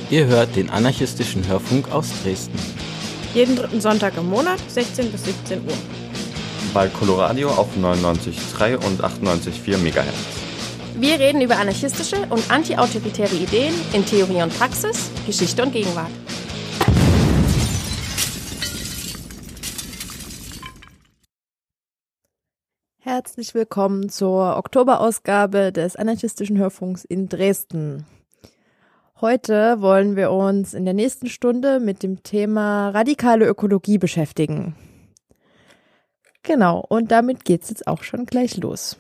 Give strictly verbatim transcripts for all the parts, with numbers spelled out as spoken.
Ihr hört den anarchistischen Hörfunk aus Dresden. Jeden dritten Sonntag im Monat, sechzehn bis siebzehn Uhr. Bei Coloradio auf neunundneunzig Komma drei und achtundneunzig Komma vier Megahertz. Wir reden über anarchistische und antiautoritäre Ideen in Theorie und Praxis, Geschichte und Gegenwart. Herzlich willkommen zur Oktoberausgabe des anarchistischen Hörfunks in Dresden. Heute wollen wir uns in der nächsten Stunde mit dem Thema radikale Ökologie beschäftigen. Genau, und damit geht's jetzt auch schon gleich los.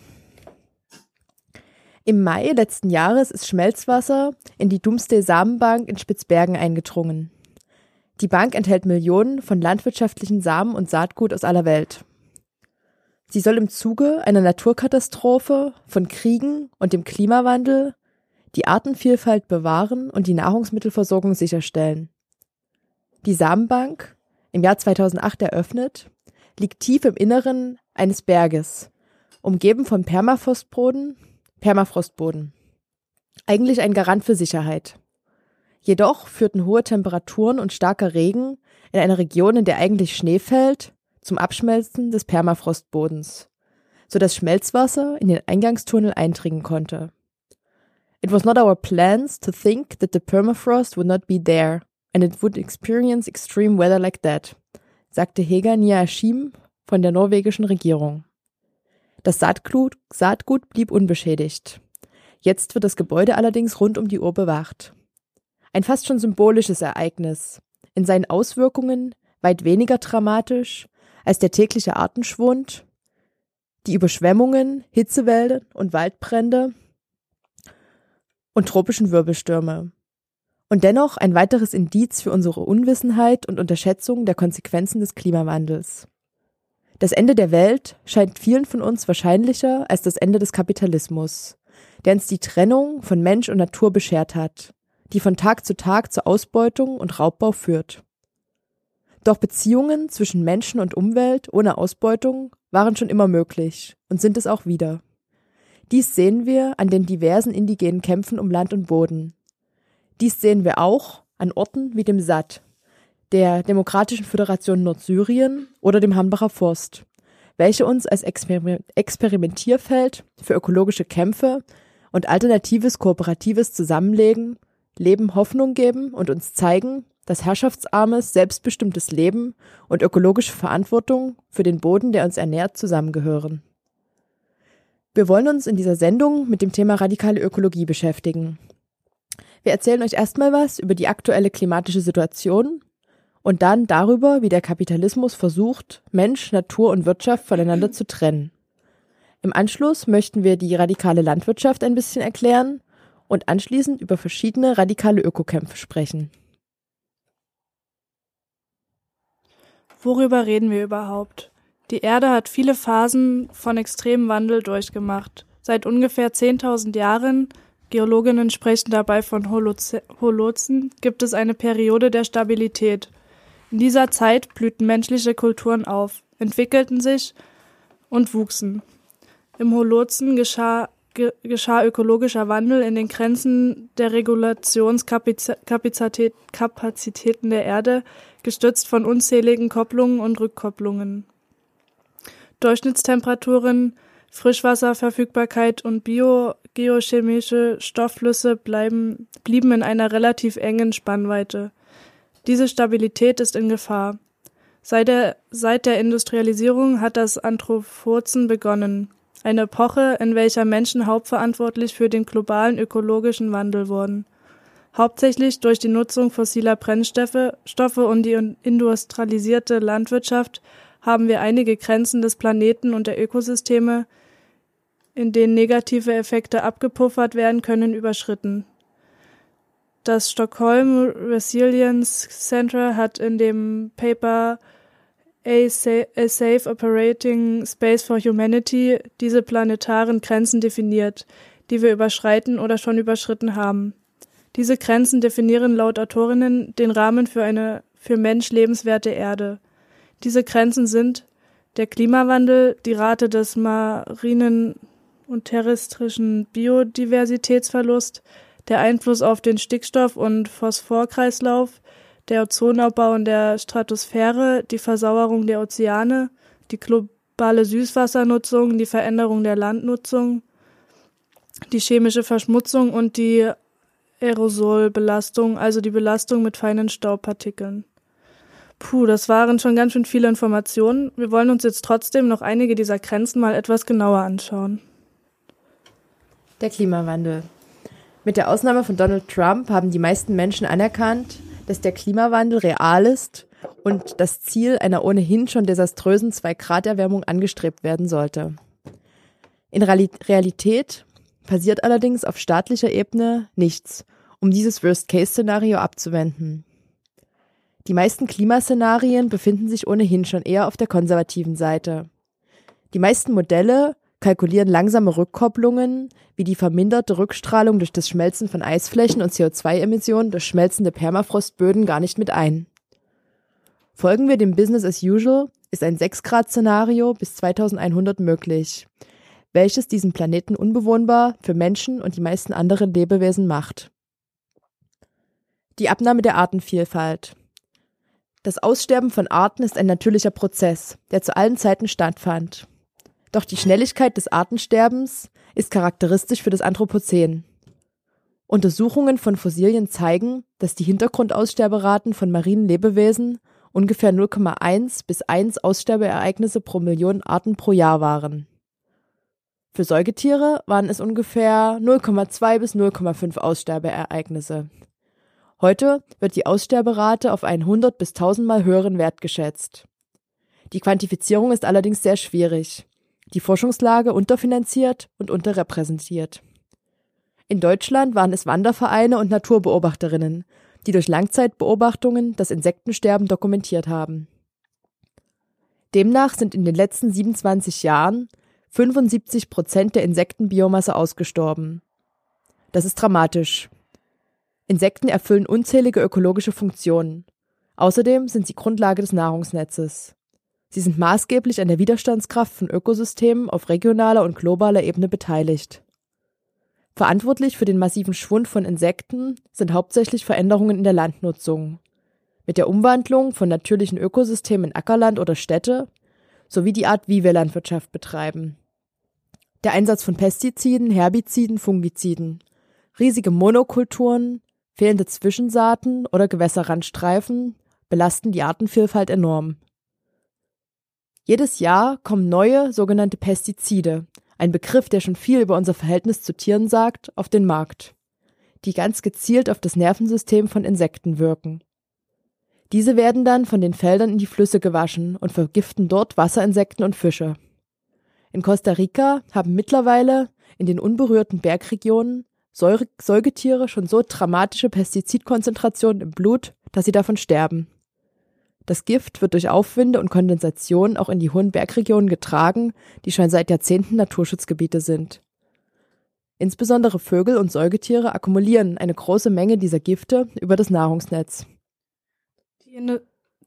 Im Mai letzten Jahres ist Schmelzwasser in die Doomsday-Samenbank in Spitzbergen eingedrungen. Die Bank enthält Millionen von landwirtschaftlichen Samen und Saatgut aus aller Welt. Sie soll im Zuge einer Naturkatastrophe, von Kriegen und dem Klimawandel die Artenvielfalt bewahren und die Nahrungsmittelversorgung sicherstellen. Die Samenbank, im Jahr zweitausendacht eröffnet, liegt tief im Inneren eines Berges, umgeben von Permafrostboden, Permafrostboden. Eigentlich ein Garant für Sicherheit. Jedoch führten hohe Temperaturen und starker Regen in einer Region, in der eigentlich Schnee fällt, zum Abschmelzen des Permafrostbodens, sodass Schmelzwasser in den Eingangstunnel eindringen konnte. It was not our plans to think that the permafrost would not be there and it would experience extreme weather like that, sagte Hege Niasheim von der norwegischen Regierung. Das Saatgut, Saatgut blieb unbeschädigt. Jetzt wird das Gebäude allerdings rund um die Uhr bewacht. Ein fast schon symbolisches Ereignis, in seinen Auswirkungen weit weniger dramatisch als der tägliche Artenschwund, die Überschwemmungen, Hitzewellen und Waldbrände und tropischen Wirbelstürme. Und dennoch ein weiteres Indiz für unsere Unwissenheit und Unterschätzung der Konsequenzen des Klimawandels. Das Ende der Welt scheint vielen von uns wahrscheinlicher als das Ende des Kapitalismus, der uns die Trennung von Mensch und Natur beschert hat, die von Tag zu Tag zur Ausbeutung und Raubbau führt. Doch Beziehungen zwischen Menschen und Umwelt ohne Ausbeutung waren schon immer möglich und sind es auch wieder. Dies sehen wir an den diversen indigenen Kämpfen um Land und Boden. Dies sehen wir auch an Orten wie dem S A D, der Demokratischen Föderation Nordsyrien oder dem Hambacher Forst, welche uns als Exper- Experimentierfeld für ökologische Kämpfe und alternatives kooperatives Zusammenlegen, Leben Hoffnung geben und uns zeigen, dass herrschaftsarmes, selbstbestimmtes Leben und ökologische Verantwortung für den Boden, der uns ernährt, zusammengehören. Wir wollen uns in dieser Sendung mit dem Thema radikale Ökologie beschäftigen. Wir erzählen euch erstmal was über die aktuelle klimatische Situation und dann darüber, wie der Kapitalismus versucht, Mensch, Natur und Wirtschaft voneinander zu trennen. Im Anschluss möchten wir die radikale Landwirtschaft ein bisschen erklären und anschließend über verschiedene radikale Ökokämpfe sprechen. Worüber reden wir überhaupt? Die Erde hat viele Phasen von extremem Wandel durchgemacht. Seit ungefähr zehntausend Jahren, Geologinnen sprechen dabei von Holoze- Holozen, gibt es eine Periode der Stabilität. In dieser Zeit blühten menschliche Kulturen auf, entwickelten sich und wuchsen. Im Holozen geschah, ge- geschah ökologischer Wandel in den Grenzen der Regulationskapazitäten der Erde, gestützt von unzähligen Kopplungen und Rückkopplungen. Durchschnittstemperaturen, Frischwasserverfügbarkeit und bio, geochemische Stoffflüsse bleiben, blieben in einer relativ engen Spannweite. Diese Stabilität ist in Gefahr. Seit der, seit der Industrialisierung hat das Anthropozän begonnen, eine Epoche, in welcher Menschen hauptverantwortlich für den globalen ökologischen Wandel wurden. Hauptsächlich durch die Nutzung fossiler Brennstoffe Stoffe und die industrialisierte Landwirtschaft haben wir einige Grenzen des Planeten und der Ökosysteme, in denen negative Effekte abgepuffert werden können, überschritten. Das Stockholm Resilience Center hat in dem Paper A Safe Operating Space for Humanity diese planetaren Grenzen definiert, die wir überschreiten oder schon überschritten haben. Diese Grenzen definieren laut Autorinnen den Rahmen für eine für Mensch lebenswerte Erde. Diese Grenzen sind der Klimawandel, die Rate des marinen und terrestrischen Biodiversitätsverlusts, der Einfluss auf den Stickstoff- und Phosphorkreislauf, der Ozonabbau in der Stratosphäre, die Versauerung der Ozeane, die globale Süßwassernutzung, die Veränderung der Landnutzung, die chemische Verschmutzung und die Aerosolbelastung, also die Belastung mit feinen Staubpartikeln. Puh, das waren schon ganz schön viele Informationen. Wir wollen uns jetzt trotzdem noch einige dieser Grenzen mal etwas genauer anschauen. Der Klimawandel. Mit der Ausnahme von Donald Trump haben die meisten Menschen anerkannt, dass der Klimawandel real ist und das Ziel einer ohnehin schon desaströsen zwei Grad Erwärmung angestrebt werden sollte. In Realität passiert allerdings auf staatlicher Ebene nichts, um dieses Worst-Case-Szenario abzuwenden. Die meisten Klimaszenarien befinden sich ohnehin schon eher auf der konservativen Seite. Die meisten Modelle kalkulieren langsame Rückkopplungen wie die verminderte Rückstrahlung durch das Schmelzen von Eisflächen und C O zwei Emissionen durch schmelzende Permafrostböden gar nicht mit ein. Folgen wir dem Business as usual, ist ein sechs Grad Szenario bis zweitausendeinhundert möglich, welches diesen Planeten unbewohnbar für Menschen und die meisten anderen Lebewesen macht. Die Abnahme der Artenvielfalt. Das Aussterben von Arten ist ein natürlicher Prozess, der zu allen Zeiten stattfand. Doch die Schnelligkeit des Artensterbens ist charakteristisch für das Anthropozän. Untersuchungen von Fossilien zeigen, dass die Hintergrundaussterberaten von marinen Lebewesen ungefähr null Komma eins bis eins Aussterbeereignisse pro Million Arten pro Jahr waren. Für Säugetiere waren es ungefähr null Komma zwei bis null Komma fünf Aussterbeereignisse. Heute wird die Aussterberate auf einen hundert bis tausendmal höheren Wert geschätzt. Die Quantifizierung ist allerdings sehr schwierig, die Forschungslage unterfinanziert und unterrepräsentiert. In Deutschland waren es Wandervereine und Naturbeobachterinnen, die durch Langzeitbeobachtungen das Insektensterben dokumentiert haben. Demnach sind in den letzten siebenundzwanzig Jahren fünfundsiebzig Prozent der Insektenbiomasse ausgestorben. Das ist dramatisch. Insekten erfüllen unzählige ökologische Funktionen. Außerdem sind sie Grundlage des Nahrungsnetzes. Sie sind maßgeblich an der Widerstandskraft von Ökosystemen auf regionaler und globaler Ebene beteiligt. Verantwortlich für den massiven Schwund von Insekten sind hauptsächlich Veränderungen in der Landnutzung. Mit der Umwandlung von natürlichen Ökosystemen in Ackerland oder Städte sowie die Art, wie wir Landwirtschaft betreiben. Der Einsatz von Pestiziden, Herbiziden, Fungiziden, riesige Monokulturen, fehlende Zwischensaaten oder Gewässerrandstreifen belasten die Artenvielfalt enorm. Jedes Jahr kommen neue sogenannte Pestizide, ein Begriff, der schon viel über unser Verhältnis zu Tieren sagt, auf den Markt, die ganz gezielt auf das Nervensystem von Insekten wirken. Diese werden dann von den Feldern in die Flüsse gewaschen und vergiften dort Wasserinsekten und Fische. In Costa Rica haben mittlerweile in den unberührten Bergregionen Säure- Säugetiere schon so dramatische Pestizidkonzentrationen im Blut, dass sie davon sterben. Das Gift wird durch Aufwinde und Kondensation auch in die hohen Bergregionen getragen, die schon seit Jahrzehnten Naturschutzgebiete sind. Insbesondere Vögel und Säugetiere akkumulieren eine große Menge dieser Gifte über das Nahrungsnetz. Die, Indu-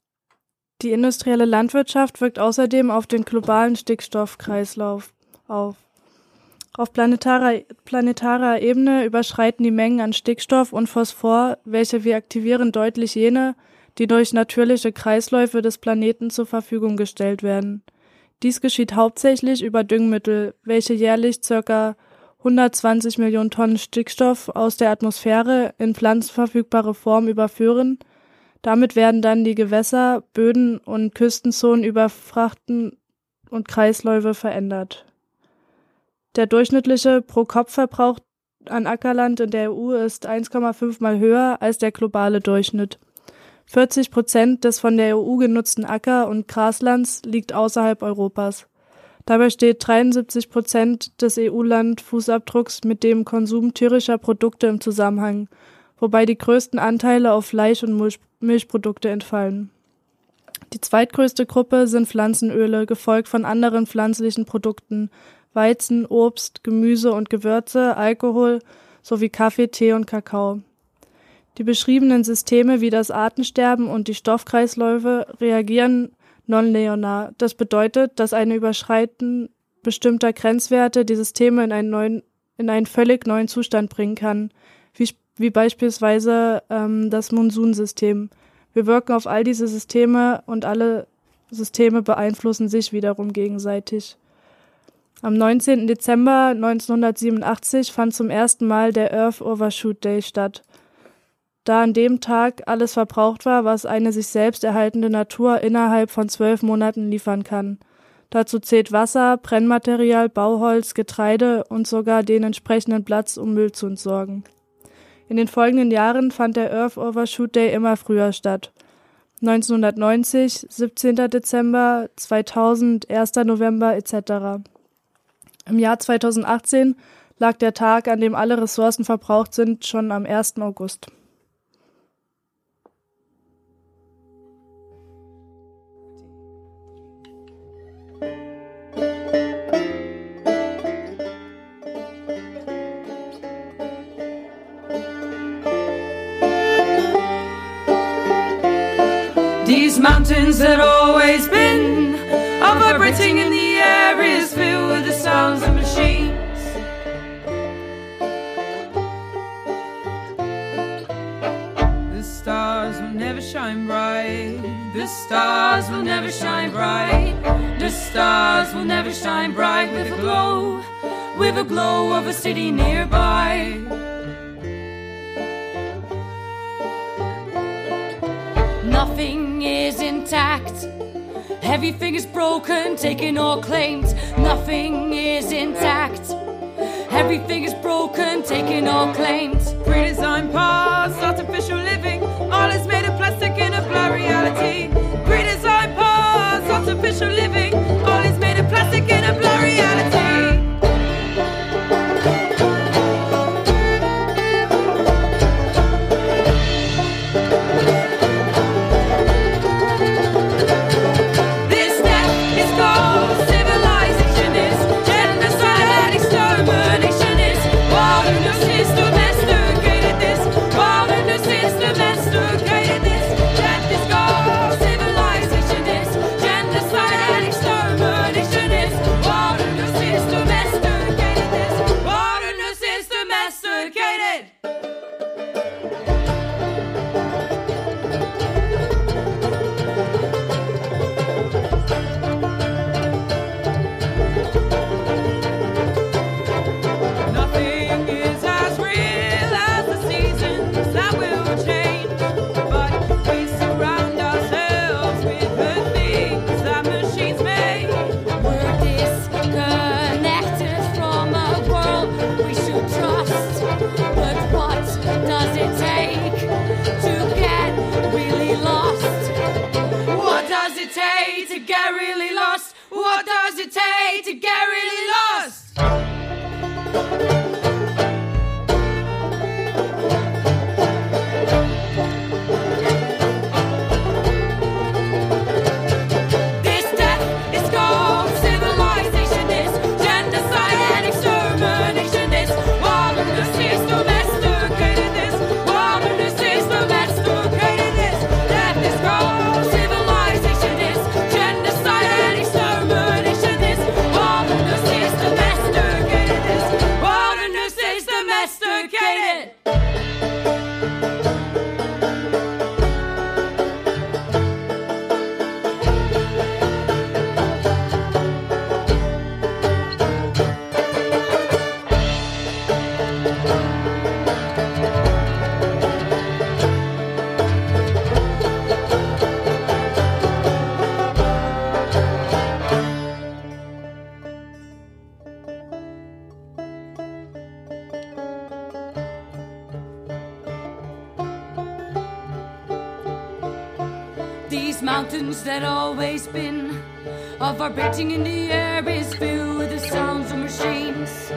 die industrielle Landwirtschaft wirkt außerdem auf den globalen Stickstoffkreislauf auf. Auf planetarer, planetarer Ebene überschreiten die Mengen an Stickstoff und Phosphor, welche wir aktivieren, deutlich jene, die durch natürliche Kreisläufe des Planeten zur Verfügung gestellt werden. Dies geschieht hauptsächlich über Düngemittel, welche jährlich ca. hundertzwanzig Millionen Tonnen Stickstoff aus der Atmosphäre in pflanzenverfügbare Form überführen. Damit werden dann die Gewässer, Böden und Küstenzonen über Frachten und Kreisläufe verändert. Der durchschnittliche Pro-Kopf-Verbrauch an Ackerland in der E U ist eins Komma fünf Mal höher als der globale Durchschnitt. vierzig Prozent des von der E U genutzten Acker- und Graslands liegt außerhalb Europas. Dabei steht dreiundsiebzig Prozent des E U-Landfußabdrucks mit dem Konsum tierischer Produkte im Zusammenhang, wobei die größten Anteile auf Fleisch- und Milch- Milchprodukte entfallen. Die zweitgrößte Gruppe sind Pflanzenöle, gefolgt von anderen pflanzlichen Produkten, Weizen, Obst, Gemüse und Gewürze, Alkohol sowie Kaffee, Tee und Kakao. Die beschriebenen Systeme wie das Artensterben und die Stoffkreisläufe reagieren nonlinear. Das bedeutet, dass ein Überschreiten bestimmter Grenzwerte die Systeme in einen neuen, in einen völlig neuen Zustand bringen kann, wie, wie beispielsweise ähm, das Monsunsystem. Wir wirken auf all diese Systeme und alle Systeme beeinflussen sich wiederum gegenseitig. Am neunzehnten Dezember neunzehnhundertsiebenundachtzig fand zum ersten Mal der Earth Overshoot Day statt. Da an dem Tag alles verbraucht war, was eine sich selbst erhaltende Natur innerhalb von zwölf Monaten liefern kann. Dazu zählt Wasser, Brennmaterial, Bauholz, Getreide und sogar den entsprechenden Platz, um Müll zu entsorgen. In den folgenden Jahren fand der Earth Overshoot Day immer früher statt. neunzehnhundertneunzig, siebzehnten Dezember, zweitausend, ersten November et cetera. Im Jahr zweitausendachtzehn lag der Tag, an dem alle Ressourcen verbraucht sind, schon am ersten August. These mountains that always been vibrating in the air is filled with the sounds of machines. The stars will never shine bright. The stars will never shine bright. The stars will never shine bright with a glow, with a glow of a city nearby. Nothing is intact. Everything is broken, taken or claimed. Nothing is intact. Everything is broken, taken or claimed. Pre-design past, artificial living. All is made of plastic in a blurry reality. Pre-design past, artificial living. All is made of plastic in a blurry reality. These mountains that always been are vibrating in the air is filled with the sounds of machines.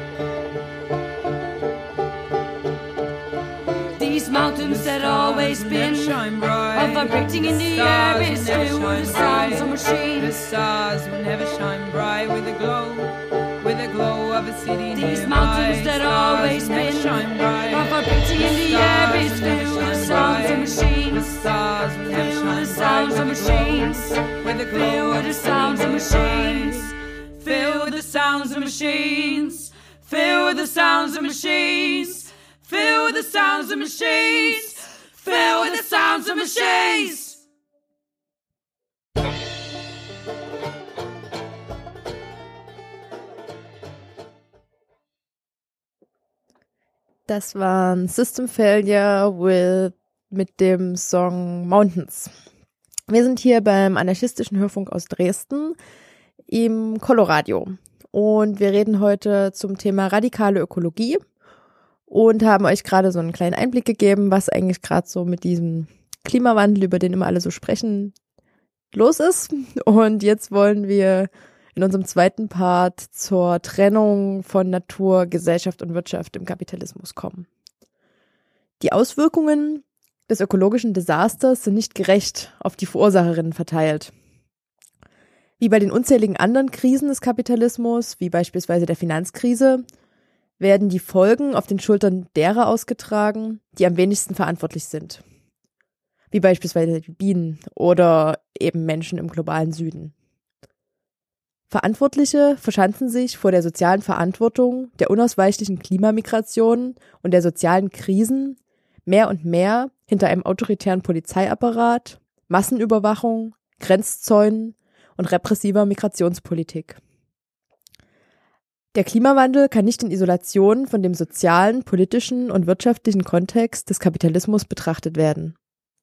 These mountains that always been are vibrating in the air is filled with the sounds of machines. The stars will never shine bright with a glow, with a glow of a city. These mountains that always been are vibrating in the air is filled with the sounds of machines. The stars will never shine the sounds of machines, with the glow with the sounds of machines, fill with the sounds of machines, fill with the sounds of machines, filled with the sounds of machines, filled with the sounds of machines. Das war ein System Failure with, mit dem Song Mountains. Wir sind hier beim anarchistischen Hörfunk aus Dresden im Coloradio und wir reden heute zum Thema radikale Ökologie und haben euch gerade so einen kleinen Einblick gegeben, was eigentlich gerade so mit diesem Klimawandel, über den immer alle so sprechen, los ist. Und jetzt wollen wir in unserem zweiten Part zur Trennung von Natur, Gesellschaft und Wirtschaft im Kapitalismus kommen. Die Auswirkungen des ökologischen Desasters sind nicht gerecht auf die Verursacherinnen verteilt. Wie bei den unzähligen anderen Krisen des Kapitalismus, wie beispielsweise der Finanzkrise, werden die Folgen auf den Schultern derer ausgetragen, die am wenigsten verantwortlich sind. Wie beispielsweise die Bienen oder eben Menschen im globalen Süden. Verantwortliche verschanzen sich vor der sozialen Verantwortung der unausweichlichen Klimamigration und der sozialen Krisen mehr und mehr hinter einem autoritären Polizeiapparat, Massenüberwachung, Grenzzäunen und repressiver Migrationspolitik. Der Klimawandel kann nicht in Isolation von dem sozialen, politischen und wirtschaftlichen Kontext des Kapitalismus betrachtet werden.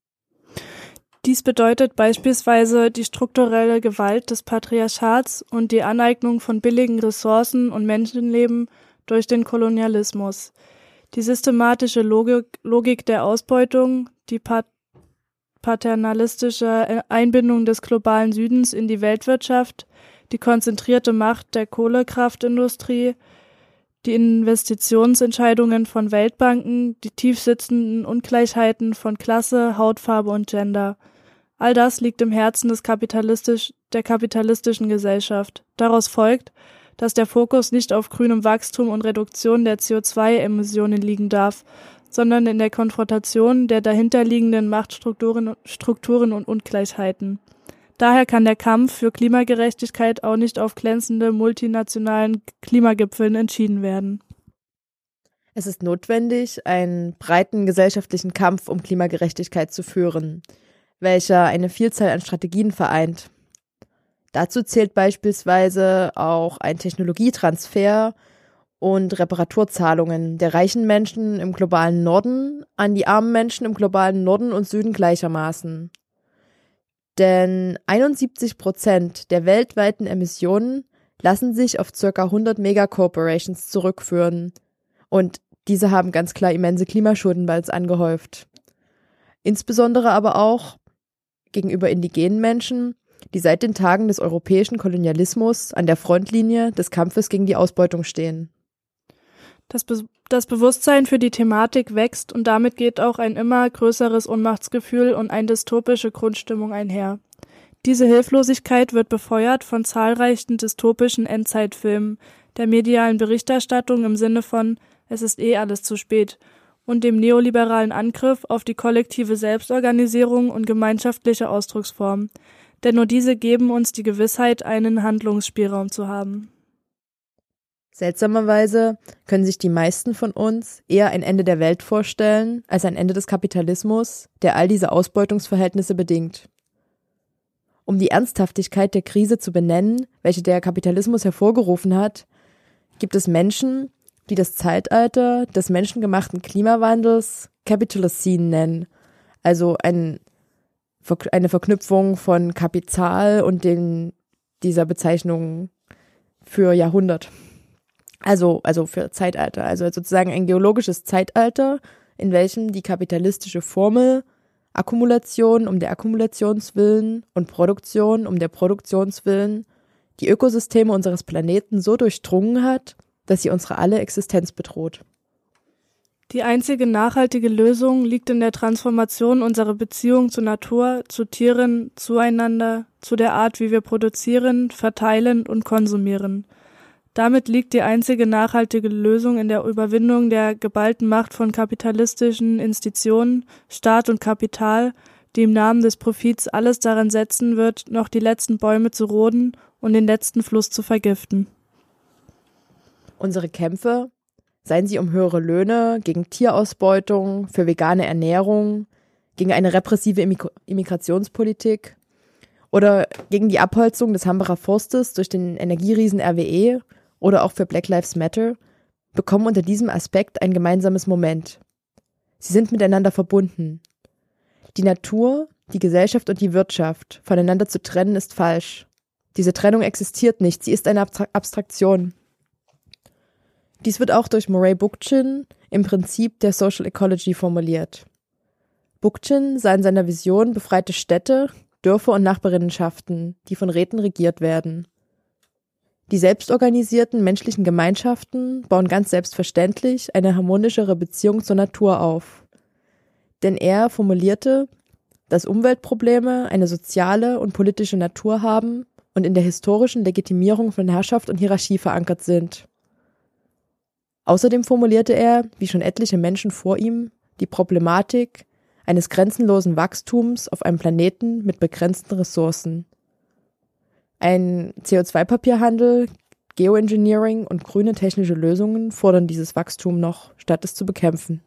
Dies bedeutet beispielsweise die strukturelle Gewalt des Patriarchats und die Aneignung von billigen Ressourcen und Menschenleben durch den Kolonialismus, die systematische Logik, Logik der Ausbeutung, die pat- paternalistische Einbindung des globalen Südens in die Weltwirtschaft, die konzentrierte Macht der Kohlekraftindustrie, die Investitionsentscheidungen von Weltbanken, die tiefsitzenden Ungleichheiten von Klasse, Hautfarbe und Gender. All das liegt im Herzen des kapitalistisch, der kapitalistischen Gesellschaft. Daraus folgt, dass der Fokus nicht auf grünem Wachstum und Reduktion der C O zwei Emissionen liegen darf, sondern in der Konfrontation der dahinterliegenden Machtstrukturen Strukturen und Ungleichheiten. Daher kann der Kampf für Klimagerechtigkeit auch nicht auf glänzende multinationalen Klimagipfeln entschieden werden. Es ist notwendig, einen breiten gesellschaftlichen Kampf um Klimagerechtigkeit zu führen, welcher eine Vielzahl an Strategien vereint. Dazu zählt beispielsweise auch ein Technologietransfer und Reparaturzahlungen der reichen Menschen im globalen Norden an die armen Menschen im globalen Norden und Süden gleichermaßen. Denn einundsiebzig Prozent der weltweiten Emissionen lassen sich auf ca. hundert Megacorporations zurückführen. Und diese haben ganz klar immense Klimaschulden bei uns angehäuft. Insbesondere aber auch gegenüber indigenen Menschen, die seit den Tagen des europäischen Kolonialismus an der Frontlinie des Kampfes gegen die Ausbeutung stehen. Das, Be- das Bewusstsein für die Thematik wächst und damit geht auch ein immer größeres Ohnmachtsgefühl und eine dystopische Grundstimmung einher. Diese Hilflosigkeit wird befeuert von zahlreichen dystopischen Endzeitfilmen, der medialen Berichterstattung im Sinne von „Es ist eh alles zu spät“ und dem neoliberalen Angriff auf die kollektive Selbstorganisierung und gemeinschaftliche Ausdrucksform. Denn nur diese geben uns die Gewissheit, einen Handlungsspielraum zu haben. Seltsamerweise können sich die meisten von uns eher ein Ende der Welt vorstellen, als ein Ende des Kapitalismus, der all diese Ausbeutungsverhältnisse bedingt. Um die Ernsthaftigkeit der Krise zu benennen, welche der Kapitalismus hervorgerufen hat, gibt es Menschen, die das Zeitalter des menschengemachten Klimawandels Capitalocene nennen, also ein, eine Verknüpfung von Kapital und den, dieser Bezeichnung für Jahrhundert. Also, also für Zeitalter, also sozusagen ein geologisches Zeitalter, in welchem die kapitalistische Formel Akkumulation um der Akkumulationswillen und Produktion um der Produktionswillen die Ökosysteme unseres Planeten so durchdrungen hat, dass sie unsere alle Existenz bedroht. Die einzige nachhaltige Lösung liegt in der Transformation unserer Beziehung zur Natur, zu Tieren, zueinander, zu der Art, wie wir produzieren, verteilen und konsumieren. Damit liegt die einzige nachhaltige Lösung in der Überwindung der geballten Macht von kapitalistischen Institutionen, Staat und Kapital, die im Namen des Profits alles daran setzen wird, noch die letzten Bäume zu roden und den letzten Fluss zu vergiften. Unsere Kämpfe Seien sie um höhere Löhne, gegen Tierausbeutung, für vegane Ernährung, gegen eine repressive Immig- Immigrationspolitik oder gegen die Abholzung des Hambacher Forstes durch den Energieriesen R W E oder auch für Black Lives Matter, bekommen unter diesem Aspekt ein gemeinsames Moment. Sie sind miteinander verbunden. Die Natur, die Gesellschaft und die Wirtschaft voneinander zu trennen, ist falsch. Diese Trennung existiert nicht, sie ist eine Abstra- Abstraktion. Dies wird auch durch Murray Bookchin im Prinzip der Social Ecology formuliert. Bookchin sah in seiner Vision befreite Städte, Dörfer und Nachbarinnenschaften, die von Räten regiert werden. Die selbstorganisierten menschlichen Gemeinschaften bauen ganz selbstverständlich eine harmonischere Beziehung zur Natur auf. Denn er formulierte, dass Umweltprobleme eine soziale und politische Natur haben und in der historischen Legitimierung von Herrschaft und Hierarchie verankert sind. Außerdem formulierte er, wie schon etliche Menschen vor ihm, die Problematik eines grenzenlosen Wachstums auf einem Planeten mit begrenzten Ressourcen. Ein C O zwei Papierhandel, Geoengineering und grüne technische Lösungen fordern dieses Wachstum noch, statt es zu bekämpfen.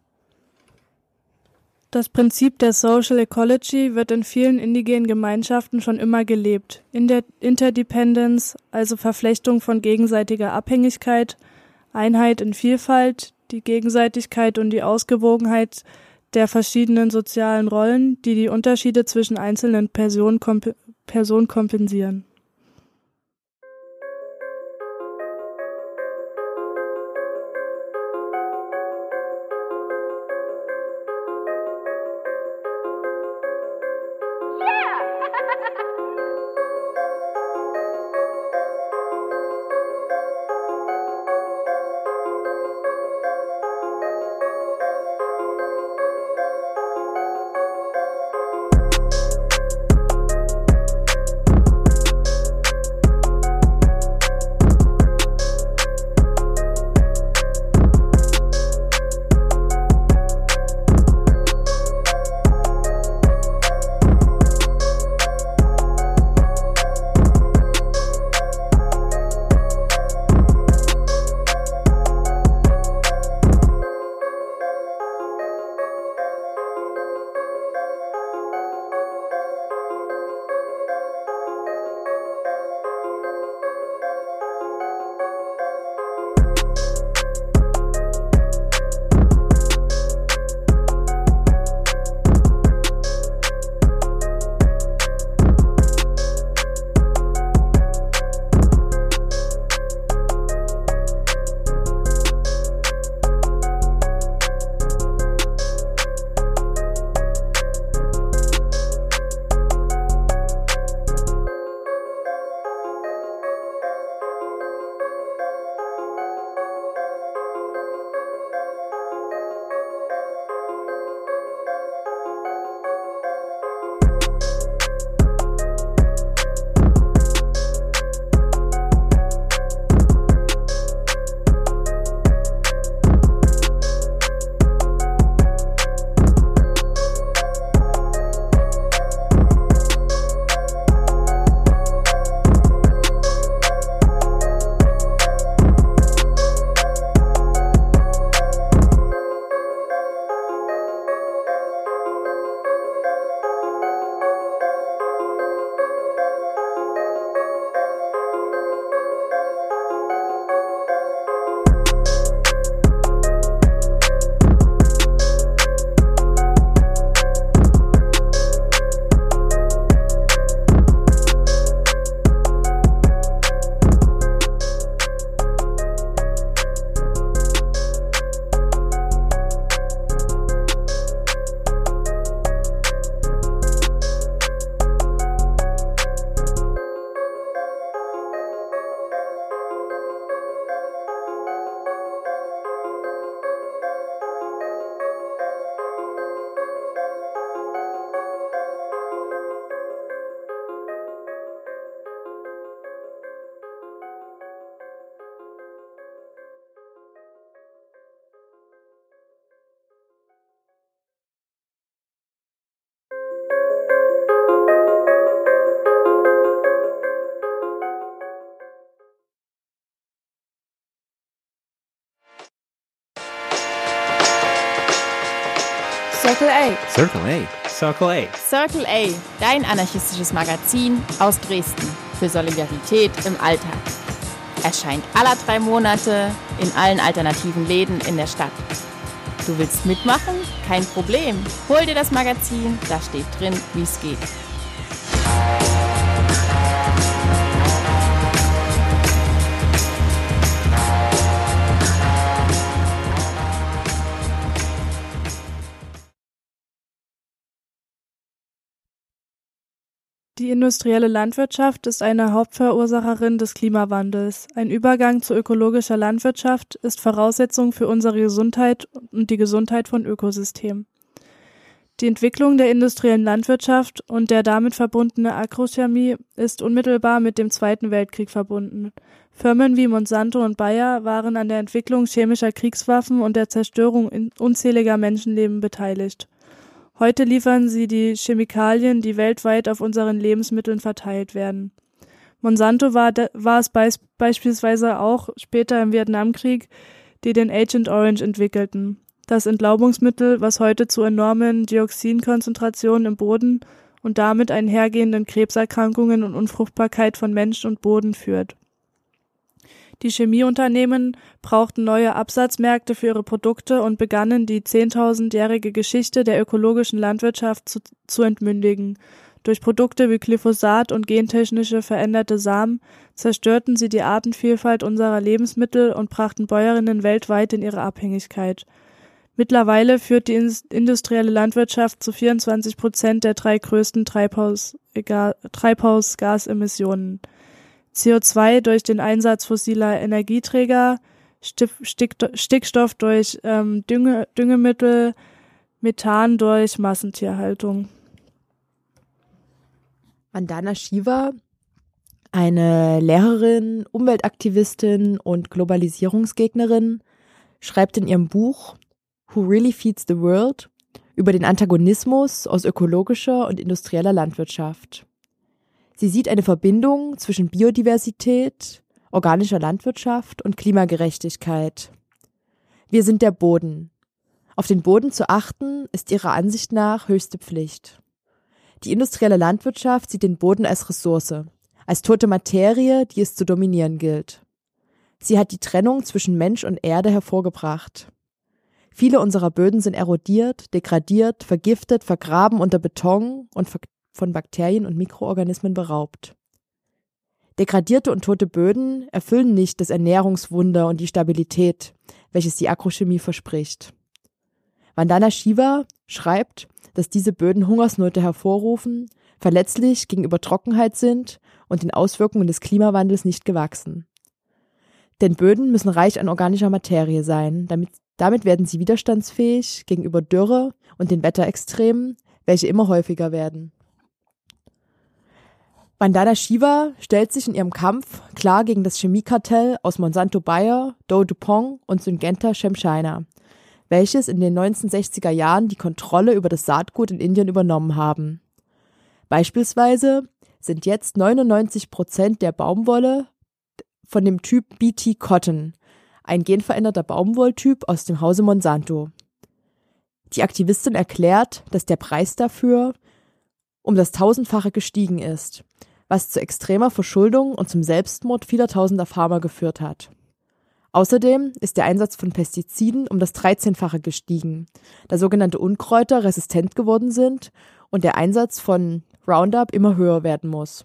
Das Prinzip der Social Ecology wird in vielen indigenen Gemeinschaften schon immer gelebt. In der Interdependence, also Verflechtung von gegenseitiger Abhängigkeit, Einheit in Vielfalt, die Gegenseitigkeit und die Ausgewogenheit der verschiedenen sozialen Rollen, die die Unterschiede zwischen einzelnen Personen, komp- Personen kompensieren. Circle A. Circle A. Circle A. Circle A, dein anarchistisches Magazin aus Dresden für Solidarität im Alltag. Erscheint alle drei Monate in allen alternativen Läden in der Stadt. Du willst mitmachen? Kein Problem. Hol dir das Magazin, da steht drin, wie es geht. Die industrielle Landwirtschaft ist eine Hauptverursacherin des Klimawandels. Ein Übergang zu ökologischer Landwirtschaft ist Voraussetzung für unsere Gesundheit und die Gesundheit von Ökosystemen. Die Entwicklung der industriellen Landwirtschaft und der damit verbundene Agrochemie ist unmittelbar mit dem Zweiten Weltkrieg verbunden. Firmen wie Monsanto und Bayer waren an der Entwicklung chemischer Kriegswaffen und der Zerstörung unzähliger Menschenleben beteiligt. Heute liefern sie die Chemikalien, die weltweit auf unseren Lebensmitteln verteilt werden. Monsanto war, de, war es beis, beispielsweise auch später im Vietnamkrieg, die den Agent Orange entwickelten. Das Entlaubungsmittel, was heute zu enormen Dioxinkonzentrationen im Boden und damit einhergehenden Krebserkrankungen und Unfruchtbarkeit von Mensch und Boden führt. Die Chemieunternehmen brauchten neue Absatzmärkte für ihre Produkte und begannen die zehntausendjährige Geschichte der ökologischen Landwirtschaft zu, zu entmündigen. Durch Produkte wie Glyphosat und gentechnische veränderte Samen zerstörten sie die Artenvielfalt unserer Lebensmittel und brachten Bäuerinnen weltweit in ihre Abhängigkeit. Mittlerweile führt die industrielle Landwirtschaft zu vierundzwanzig Prozent der drei größten Treibhaus, Treibhausgasemissionen. C O zwei durch den Einsatz fossiler Energieträger, Stickstoff durch ähm, Dünge, Düngemittel, Methan durch Massentierhaltung. Vandana Shiva, eine Lehrerin, Umweltaktivistin und Globalisierungsgegnerin, schreibt in ihrem Buch Who Really Feeds the World über den Antagonismus aus ökologischer und industrieller Landwirtschaft. Sie sieht eine Verbindung zwischen Biodiversität, organischer Landwirtschaft und Klimagerechtigkeit. Wir sind der Boden. Auf den Boden zu achten, ist ihrer Ansicht nach höchste Pflicht. Die industrielle Landwirtschaft sieht den Boden als Ressource, als tote Materie, die es zu dominieren gilt. Sie hat die Trennung zwischen Mensch und Erde hervorgebracht. Viele unserer Böden sind erodiert, degradiert, vergiftet, vergraben unter Beton und ver- von Bakterien und Mikroorganismen beraubt. Degradierte und tote Böden erfüllen nicht das Ernährungswunder und die Stabilität, welches die Agrochemie verspricht. Vandana Shiva schreibt, dass diese Böden Hungersnöte hervorrufen, verletzlich gegenüber Trockenheit sind und den Auswirkungen des Klimawandels nicht gewachsen. Denn Böden müssen reich an organischer Materie sein, damit, damit werden sie widerstandsfähig gegenüber Dürre und den Wetterextremen, welche immer häufiger werden. Vandana Shiva stellt sich in ihrem Kampf klar gegen das Chemiekartell aus Monsanto Bayer, Dow DuPont und Syngenta Chemchina, welches in den neunzehnhundertsechziger Jahren die Kontrolle über das Saatgut in Indien übernommen haben. Beispielsweise sind jetzt neunundneunzig Prozent der Baumwolle von dem Typ B T Cotton, ein genveränderter Baumwolltyp aus dem Hause Monsanto. Die Aktivistin erklärt, dass der Preis dafür um das Tausendfache gestiegen ist, was zu extremer Verschuldung und zum Selbstmord vieler tausender Farmer geführt hat. Außerdem ist der Einsatz von Pestiziden um das dreizehnfache gestiegen, da sogenannte Unkräuter resistent geworden sind und der Einsatz von Roundup immer höher werden muss.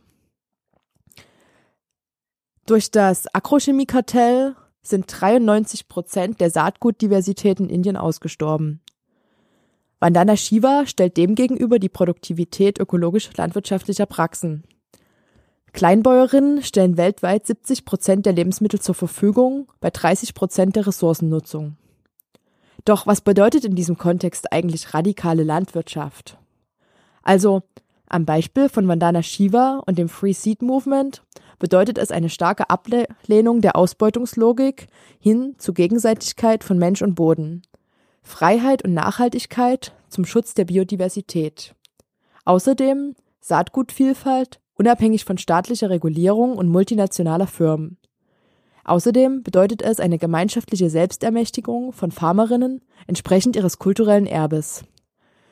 Durch das Agrochemiekartell sind dreiundneunzig Prozent der Saatgutdiversität in Indien ausgestorben. Vandana Shiva stellt demgegenüber die Produktivität ökologisch-landwirtschaftlicher Praxen. Kleinbäuerinnen stellen weltweit siebzig Prozent der Lebensmittel zur Verfügung, bei dreißig Prozent der Ressourcennutzung. Doch was bedeutet in diesem Kontext eigentlich radikale Landwirtschaft? Also, am Beispiel von Vandana Shiva und dem Free Seed Movement bedeutet es eine starke Ablehnung der Ausbeutungslogik hin zu Gegenseitigkeit von Mensch und Boden, Freiheit und Nachhaltigkeit zum Schutz der Biodiversität. Außerdem Saatgutvielfalt, unabhängig von staatlicher Regulierung und multinationaler Firmen. Außerdem bedeutet es eine gemeinschaftliche Selbstermächtigung von Farmerinnen entsprechend ihres kulturellen Erbes.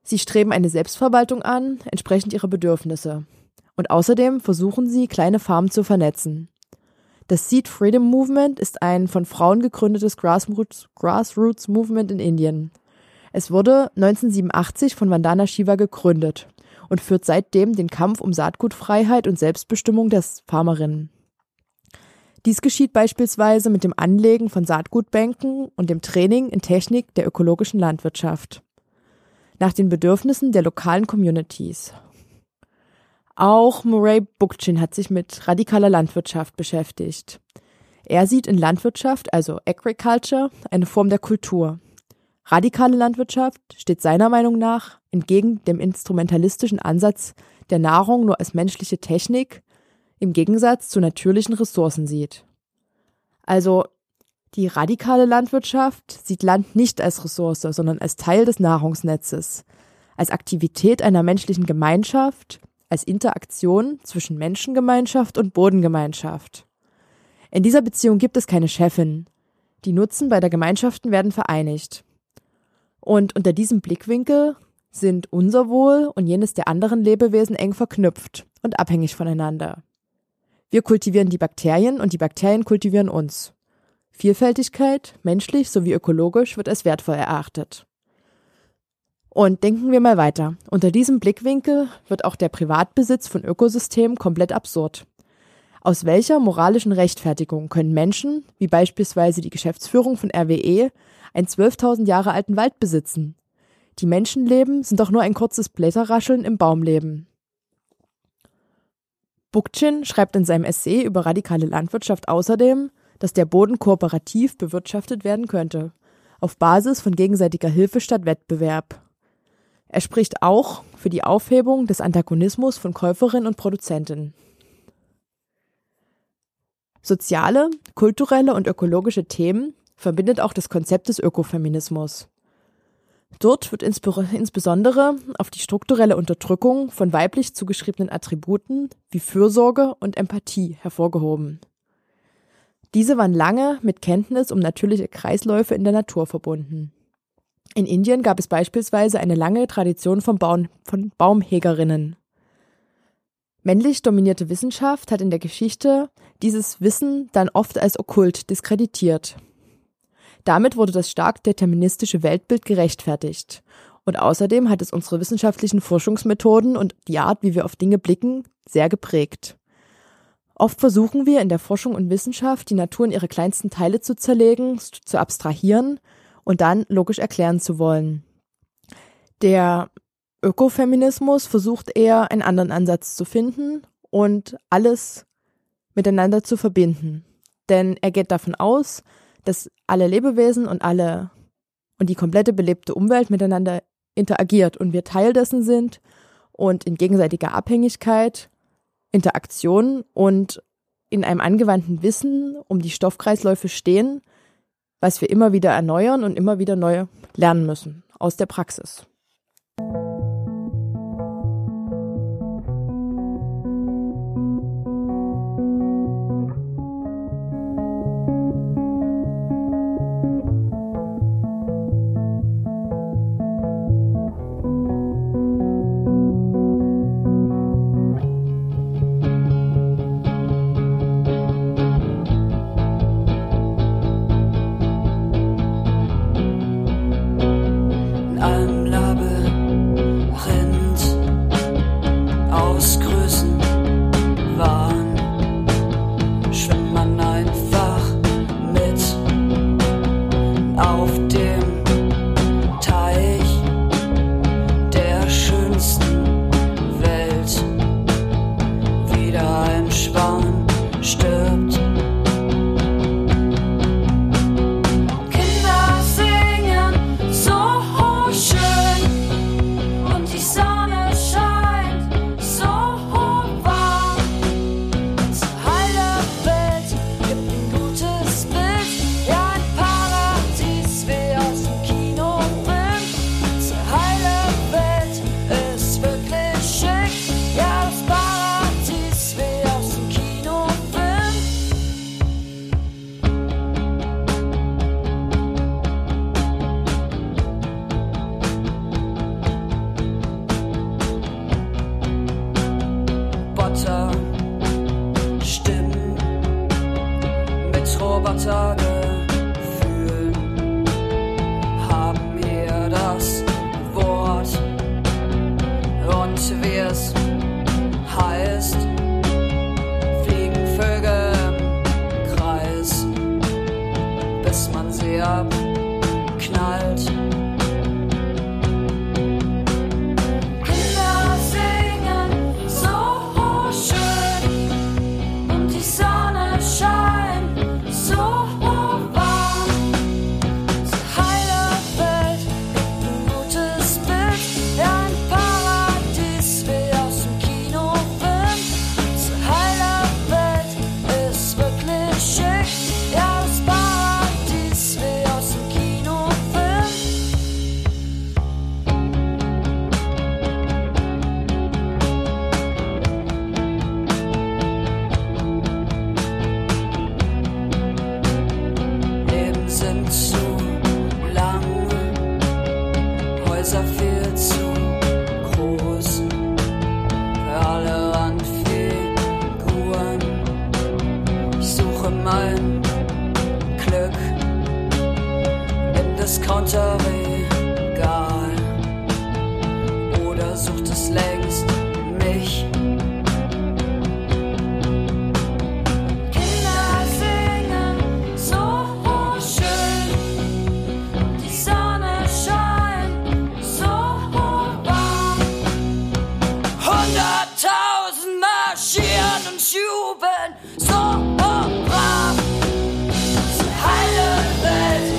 Sie streben eine Selbstverwaltung an, entsprechend ihrer Bedürfnisse. Und außerdem versuchen sie, kleine Farmen zu vernetzen. Das Seed Freedom Movement ist ein von Frauen gegründetes Grassroots, Grassroots Movement in Indien. Es wurde neunzehnhundertsiebenundachtzig von Vandana Shiva gegründet und führt seitdem den Kampf um Saatgutfreiheit und Selbstbestimmung der Farmerinnen. Dies geschieht beispielsweise mit dem Anlegen von Saatgutbänken und dem Training in Technik der ökologischen Landwirtschaft. Nach den Bedürfnissen der lokalen Communities. Auch Murray Bookchin hat sich mit radikaler Landwirtschaft beschäftigt. Er sieht in Landwirtschaft, also Agriculture, eine Form der Kultur. Radikale Landwirtschaft steht seiner Meinung nach entgegen dem instrumentalistischen Ansatz, der Nahrung nur als menschliche Technik im Gegensatz zu natürlichen Ressourcen sieht. Also die radikale Landwirtschaft sieht Land nicht als Ressource, sondern als Teil des Nahrungsnetzes, als Aktivität einer menschlichen Gemeinschaft, als Interaktion zwischen Menschengemeinschaft und Bodengemeinschaft. In dieser Beziehung gibt es keine Chefin. Die Nutzen beider Gemeinschaften werden vereinigt. Und unter diesem Blickwinkel sind unser Wohl und jenes der anderen Lebewesen eng verknüpft und abhängig voneinander. Wir kultivieren die Bakterien und die Bakterien kultivieren uns. Vielfältigkeit, menschlich sowie ökologisch, wird als wertvoll erachtet. Und denken wir mal weiter. Unter diesem Blickwinkel wird auch der Privatbesitz von Ökosystemen komplett absurd. Aus welcher moralischen Rechtfertigung können Menschen, wie beispielsweise die Geschäftsführung von R W E, einen zwölftausend Jahre alten Wald besitzen? Die Menschenleben sind doch nur ein kurzes Blätterrascheln im Baumleben. Bookchin schreibt in seinem Essay über radikale Landwirtschaft außerdem, dass der Boden kooperativ bewirtschaftet werden könnte, auf Basis von gegenseitiger Hilfe statt Wettbewerb. Er spricht auch für die Aufhebung des Antagonismus von Käuferin und Produzentin. Soziale, kulturelle und ökologische Themen verbindet auch das Konzept des Ökofeminismus. Dort wird insbesondere auf die strukturelle Unterdrückung von weiblich zugeschriebenen Attributen wie Fürsorge und Empathie hervorgehoben. Diese waren lange mit Kenntnis um natürliche Kreisläufe in der Natur verbunden. In Indien gab es beispielsweise eine lange Tradition von, Baum, von Baumhegerinnen. Männlich dominierte Wissenschaft hat in der Geschichte dieses Wissen dann oft als okkult diskreditiert. Damit wurde das stark deterministische Weltbild gerechtfertigt. Und außerdem hat es unsere wissenschaftlichen Forschungsmethoden und die Art, wie wir auf Dinge blicken, sehr geprägt. Oft versuchen wir in der Forschung und Wissenschaft, die Natur in ihre kleinsten Teile zu zerlegen, zu abstrahieren und dann logisch erklären zu wollen. Der Ökofeminismus versucht eher, einen anderen Ansatz zu finden und alles miteinander zu verbinden. Denn er geht davon aus, dass alle Lebewesen und alle und die komplette belebte Umwelt miteinander interagiert und wir Teil dessen sind und in gegenseitiger Abhängigkeit, Interaktion und in einem angewandten Wissen um die Stoffkreisläufe stehen, was wir immer wieder erneuern und immer wieder neu lernen müssen aus der Praxis. I'm lost. Retroboter fühlen, haben hier das Wort und wie es heißt, fliegen Vögel im Kreis, bis man sie abknallt. Discounterregal oder sucht es längst mich? Kinder singen so schön, die Sonne scheint so warm. Hunderttausend marschieren und jubeln so brav. Heile Welt.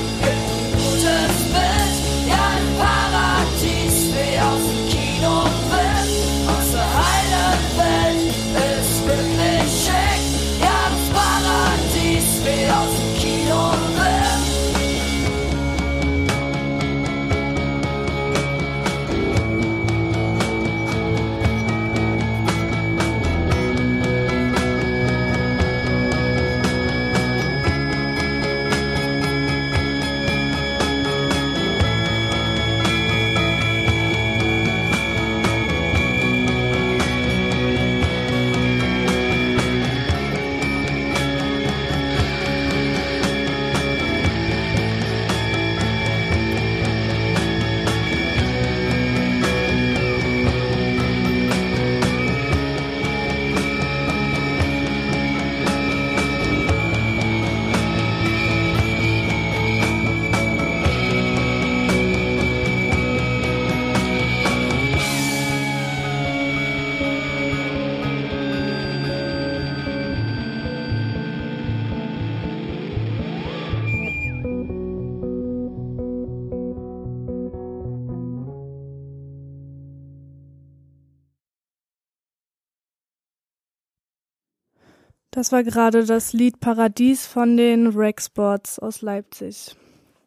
Das war gerade das Lied Paradies von den Rexports aus Leipzig.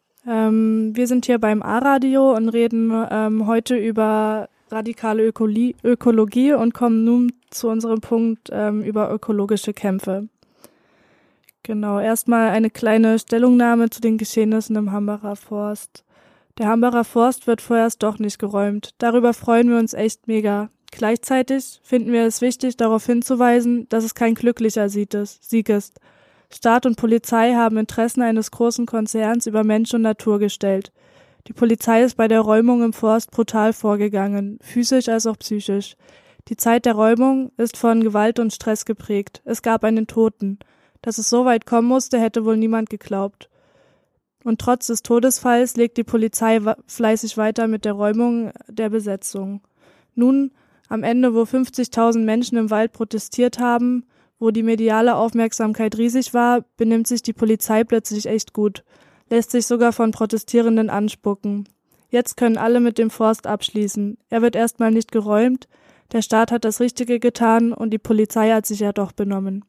Ähm, wir sind hier beim A-Radio und reden ähm, heute über radikale Ökologie, Ökologie und kommen nun zu unserem Punkt ähm, über ökologische Kämpfe. Genau, erstmal eine kleine Stellungnahme zu den Geschehnissen im Hambacher Forst. Der Hambacher Forst wird vorerst doch nicht geräumt. Darüber freuen wir uns echt mega. Gleichzeitig finden wir es wichtig, darauf hinzuweisen, dass es kein glücklicher Sieg ist. Staat und Polizei haben Interessen eines großen Konzerns über Mensch und Natur gestellt. Die Polizei ist bei der Räumung im Forst brutal vorgegangen, physisch als auch psychisch. Die Zeit der Räumung ist von Gewalt und Stress geprägt. Es gab einen Toten. Dass es so weit kommen musste, hätte wohl niemand geglaubt. Und trotz des Todesfalls legt die Polizei fleißig weiter mit der Räumung der Besetzung. Nun, am Ende, wo fünfzigtausend Menschen im Wald protestiert haben, wo die mediale Aufmerksamkeit riesig war, benimmt sich die Polizei plötzlich echt gut, lässt sich sogar von Protestierenden anspucken. Jetzt können alle mit dem Forst abschließen. Er wird erstmal nicht geräumt, der Staat hat das Richtige getan und die Polizei hat sich ja doch benommen.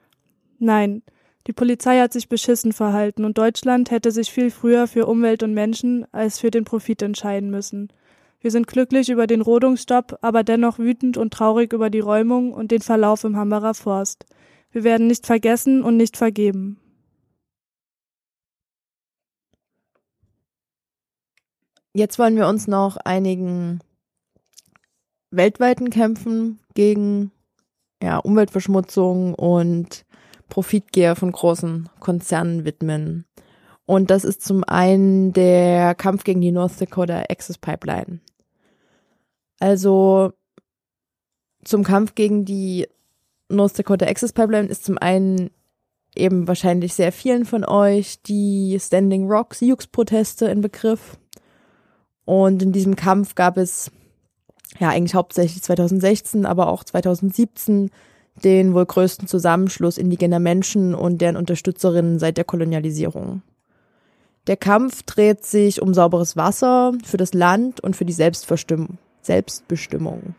Nein, die Polizei hat sich beschissen verhalten und Deutschland hätte sich viel früher für Umwelt und Menschen als für den Profit entscheiden müssen. Wir sind glücklich über den Rodungsstopp, aber dennoch wütend und traurig über die Räumung und den Verlauf im Hambacher Forst. Wir werden nicht vergessen und nicht vergeben. Jetzt wollen wir uns noch einigen weltweiten Kämpfen gegen ja, Umweltverschmutzung und Profitgier von großen Konzernen widmen. Und das ist zum einen der Kampf gegen die North Dakota Access Pipeline. Also zum Kampf gegen die North Dakota Access Pipeline ist zum einen eben wahrscheinlich sehr vielen von euch die Standing Rock Sioux-Proteste in Begriff. Und in diesem Kampf gab es ja eigentlich hauptsächlich zweitausendsechzehn, aber auch zweitausendsiebzehn den wohl größten Zusammenschluss indigener Menschen und deren Unterstützerinnen seit der Kolonialisierung. Der Kampf dreht sich um sauberes Wasser für das Land und für die Selbstbestimmung. Selbstbestimmung.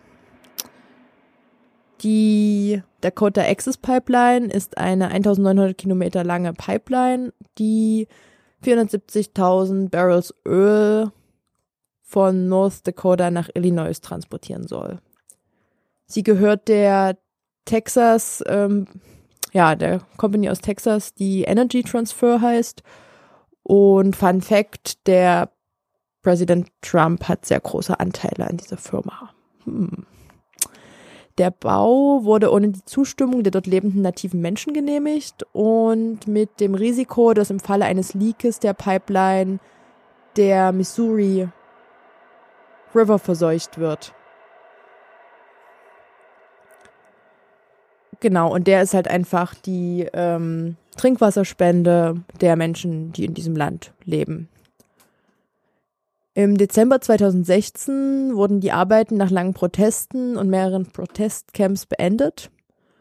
Die Dakota Access Pipeline ist eine eintausendneunhundert Kilometer lange Pipeline, die vierhundertsiebzigtausend Barrels Öl von North Dakota nach Illinois transportieren soll. Sie gehört der Texas, ähm, ja, der Company aus Texas, die Energy Transfer heißt. Und Fun Fact, der Präsident Trump hat sehr große Anteile an dieser Firma. Hm. Der Bau wurde ohne die Zustimmung der dort lebenden nativen Menschen genehmigt und mit dem Risiko, dass im Falle eines Leakes der Pipeline der Missouri River verseucht wird. Genau, und der ist halt einfach die ähm, Trinkwasserspende der Menschen, die in diesem Land leben. Im Dezember zweitausendsechzehn wurden die Arbeiten nach langen Protesten und mehreren Protestcamps beendet.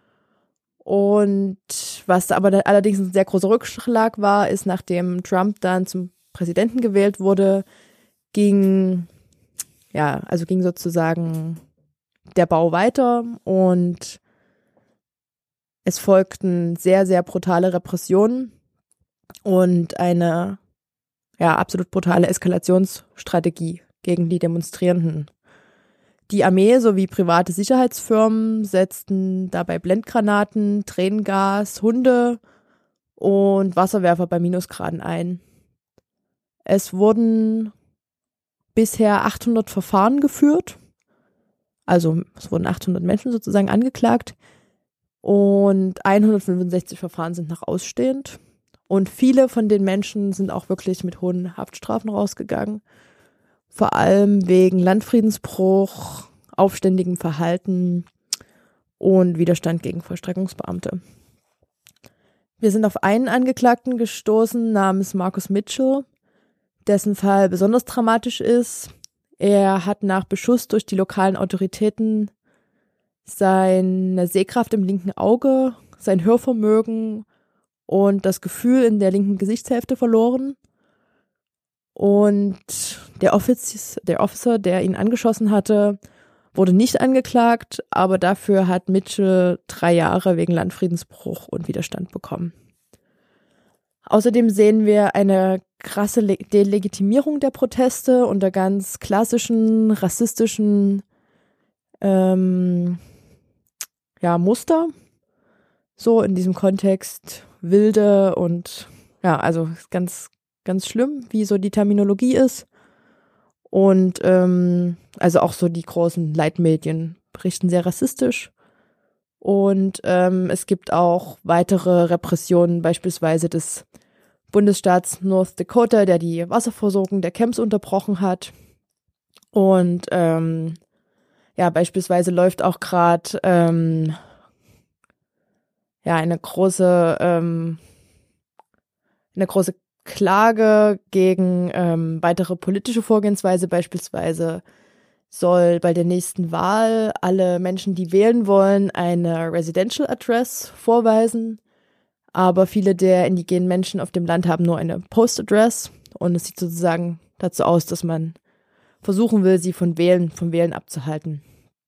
Und was aber allerdings ein sehr großer Rückschlag war, ist, nachdem Trump dann zum Präsidenten gewählt wurde, ging, ja, also ging sozusagen der Bau weiter und es folgten sehr, sehr brutale Repressionen und eine ja, absolut brutale Eskalationsstrategie gegen die Demonstrierenden. Die Armee sowie private Sicherheitsfirmen setzten dabei Blendgranaten, Tränengas, Hunde und Wasserwerfer bei Minusgraden ein. Es wurden bisher achthundert Verfahren geführt, also es wurden achthundert Menschen sozusagen angeklagt und hundertfünfundsechzig Verfahren sind noch ausstehend. Und viele von den Menschen sind auch wirklich mit hohen Haftstrafen rausgegangen. Vor allem wegen Landfriedensbruch, aufständigem Verhalten und Widerstand gegen Vollstreckungsbeamte. Wir sind auf einen Angeklagten gestoßen namens Marcus Mitchell, dessen Fall besonders dramatisch ist. Er hat nach Beschuss durch die lokalen Autoritäten seine Sehkraft im linken Auge, sein Hörvermögen und das Gefühl in der linken Gesichtshälfte verloren. Und der Officer, der Officer, der ihn angeschossen hatte, wurde nicht angeklagt, aber dafür hat Mitchell drei Jahre wegen Landfriedensbruch und Widerstand bekommen. Außerdem sehen wir eine krasse Le- Delegitimierung der Proteste unter ganz klassischen rassistischen ähm, ja, Muster. So in diesem Kontext wilde und ja, also ganz, ganz schlimm, wie so die Terminologie ist. Und ähm, also auch so die großen Leitmedien berichten sehr rassistisch. Und ähm, es gibt auch weitere Repressionen, beispielsweise des Bundesstaats North Dakota, der die Wasserversorgung der Camps unterbrochen hat. Und ähm, ja, beispielsweise läuft auch gerade ähm, ja eine große ähm, eine große Klage gegen ähm, weitere politische Vorgehensweise. Beispielsweise soll bei der nächsten Wahl alle Menschen, die wählen wollen, eine Residential Address vorweisen. Aber viele der indigenen Menschen auf dem Land haben nur eine Post Address. Und es sieht sozusagen dazu aus, dass man versuchen will, sie von Wählen, vom Wählen abzuhalten.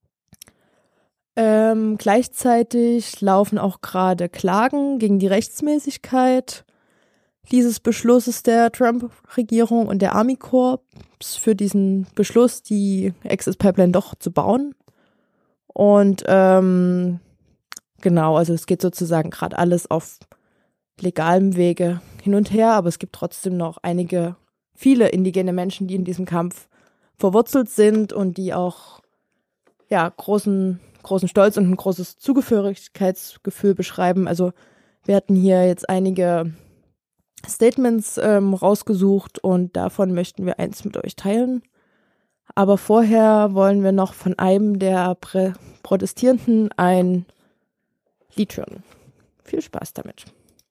Ähm, gleichzeitig laufen auch gerade Klagen gegen die Rechtsmäßigkeit dieses Beschlusses der Trump-Regierung und der Army Corps für diesen Beschluss, die Access Pipeline doch zu bauen. Und ähm, genau, also es geht sozusagen gerade alles auf legalem Wege hin und her, aber es gibt trotzdem noch einige, viele indigene Menschen, die in diesem Kampf verwurzelt sind und die auch ja großen großen Stolz und ein großes Zugehörigkeitsgefühl beschreiben. Also Wir hatten hier jetzt einige Statements ähm, rausgesucht und davon möchten wir eins mit euch teilen. Aber vorher wollen wir noch von einem der Prä- Protestierenden ein Lied hören. Viel Spaß damit.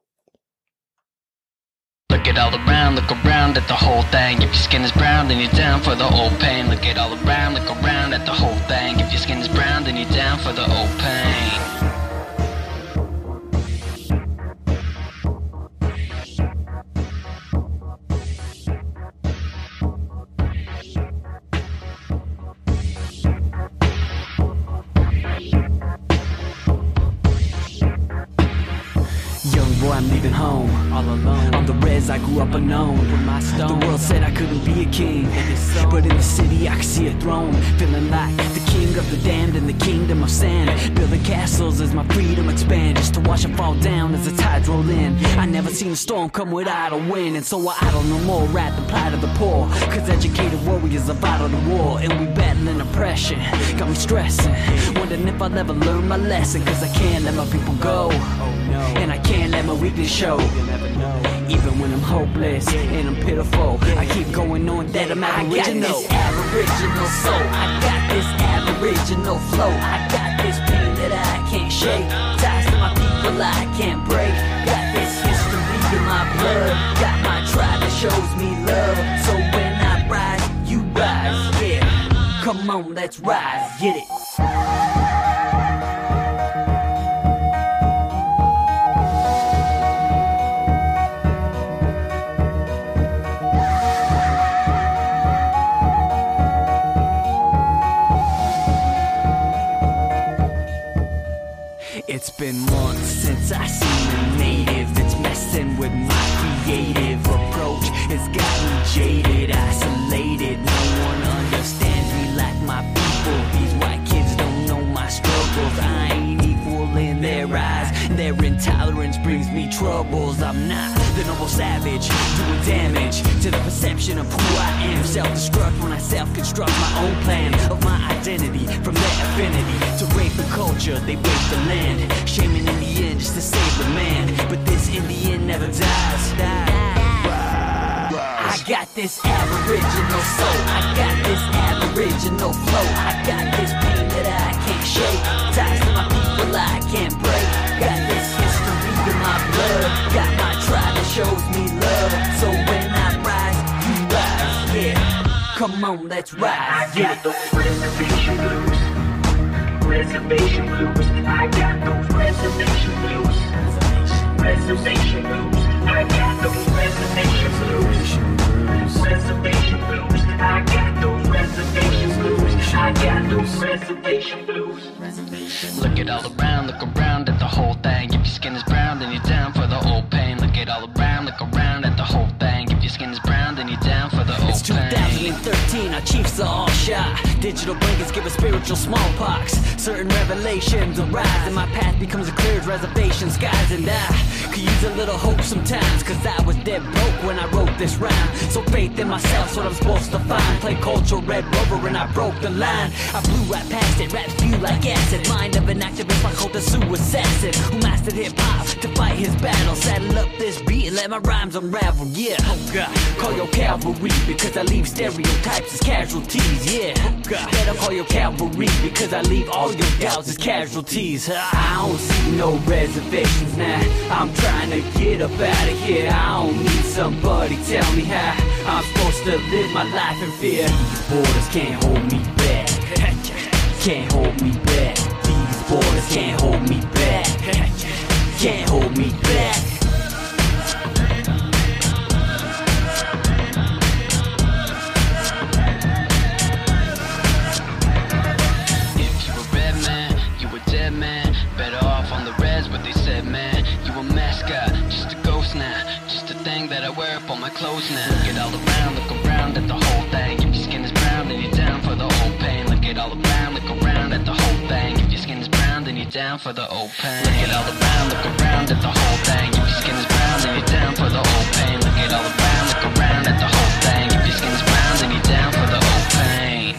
Look at all around, look around at the whole thing. If your skin is brown, then you're down for the old pain. Look at all around, look around at the whole thing. If your skin is brown, then you're down for the old pain. I'm leaving home, all alone. On the res, I grew up unknown. With my stone, the world said I couldn't be a king, but in the city I could see a throne. Feeling like the king of the damned in the kingdom of sand. Building castles as my freedom expand, just to watch them fall down as the tides roll in. I never seen a storm come without a wind, and so I idle no more at the plight of the poor. Cause educated warriors are vital to war, and we battling oppression. Got me stressing, wondering if I'll ever learn my lesson. Cause I can't let my people go, and I can't let my weakness show. Even when I'm hopeless and I'm pitiful, I keep going on that I'm aboriginal. I got this aboriginal soul, I got this aboriginal flow, I got this pain that I can't shake, ties to my people I can't break. Got this history in my blood, got my tribe that shows me love. So when I rise, you rise, yeah. Come on, let's rise, get it. It's been months since I seen a native. It's messing with my creative approach. It's got me jaded, isolated. No one understands me like my people. These white kids don't know my struggles. I ain't equal in their eyes. Their intolerance brings me troubles. I'm not the noble savage doing damage to the perception of who I am. Self-destruct when I self-construct my own plan of my identity from their affinity to rape the culture. They rape the land, shaming in the end just to save the man. But this Indian never dies. I got this aboriginal soul, I got this aboriginal flow, I got this pain that I can't shake, ties to my people I can't break. Got this history in my blood, got my tribe that shows me love. So when I rise, you rise, yeah. Come on, let's rise, yeah. I got those reservation blues, reservation blues. I got those reservation blues, reservation blues. I got those reservation blues, reservation blues. I got those reservation blues, I got those reservation blues. Look at all around, look around at the whole thing. If your skin is brown, then you're down for the old pain. Look at all around, look around at the whole thing. If your skin is brown, then you're down for the old it's pain. It's two thousand thirteen, our chiefs are all shot. Digital blankets give us spiritual smallpox. Certain revelations arise, and my path becomes a clear as reservation skies. And I could use a little hope sometimes, cause I was dead broke when I wrote this rhyme. So faith in myself's what I'm supposed to find. Play culture red rubber and I broke the line. I blew right past it, raps spew like acid. Mind of an activist, my cult a Sioux assassin who mastered hip-hop to fight his battle. Saddle up this beat and let my rhymes unravel, yeah. Oh God, call your cavalry because I leave stereotypes as casualties, yeah. Oh God, better call your cavalry because I leave all your doubts as casualties. I don't see no reservations now, I'm trying to get up out of here. I don't need somebody tell me how I'm supposed to live my life in fear. These borders can't hold me back, can't hold me back. These borders can't hold me back, can't hold me back. If you a red man, you a dead man. Better off on the res, what they said, man. You a mascot, just a ghost now. Just a thing that I wear up on my clothes now. Look at all around, look around at the whole thing. If your skin is brown, then you're down for the old pain. Look at all around, look around at the whole thing. If your skin is brown, then you're down for the old pain. Look at all around, look around at the whole thing. If your skin is brown, then you're down for the old pain. Look at all around, look around at the whole thing. If your skin is brown, then you're down for the old pain.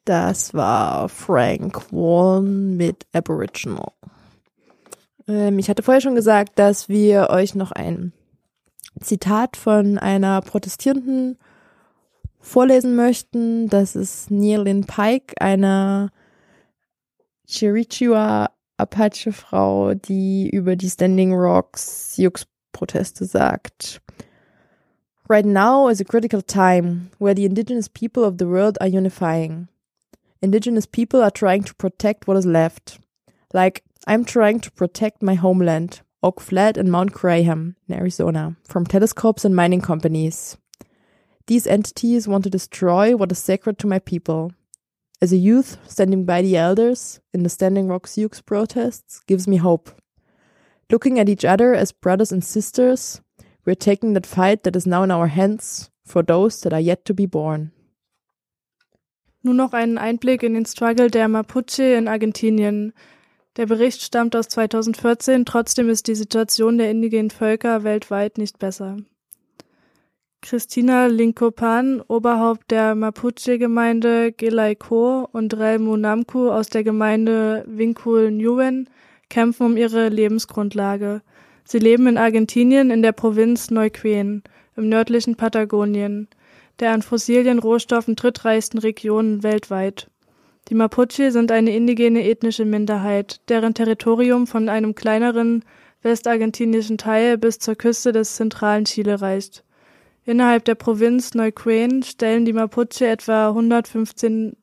Das war Frank Wallen mit Aboriginal. Ähm, ich hatte vorher schon gesagt, dass wir euch noch ein Zitat von einer Protestierenden vorlesen möchten. Das ist Nearlyn Pike, eine Chirichiua Apache-Frau, die über die Standing Rock Sioux-Proteste sagt. Right now is a critical time where the indigenous people of the world are unifying. Indigenous people are trying to protect what is left. Like, I'm trying to protect my homeland, Oak Flat and Mount Graham in Arizona, from telescopes and mining companies. These entities want to destroy what is sacred to my people. As a youth, standing by the elders in the Standing Rock Sioux protests gives me hope. Looking at each other as brothers and sisters, we're taking that fight that is now in our hands for those that are yet to be born. Nun noch einen Einblick in den Struggle der Mapuche in Argentinien. Der Bericht stammt aus zweitausendvierzehn, trotzdem ist die Situation der indigenen Völker weltweit nicht besser. Cristina Lincopan, Oberhaupt der Mapuche-Gemeinde Gelayco, und Rel Munamku aus der Gemeinde Vincul Nguyen kämpfen um ihre Lebensgrundlage. Sie leben in Argentinien in der Provinz Neuquén, im nördlichen Patagonien, der an fossilen Rohstoffen drittreichsten Regionen weltweit. Die Mapuche sind eine indigene ethnische Minderheit, deren Territorium von einem kleineren westargentinischen Teil bis zur Küste des zentralen Chile reicht. Innerhalb der Provinz Neuquén stellen die Mapuche etwa hundertfünfzehntausend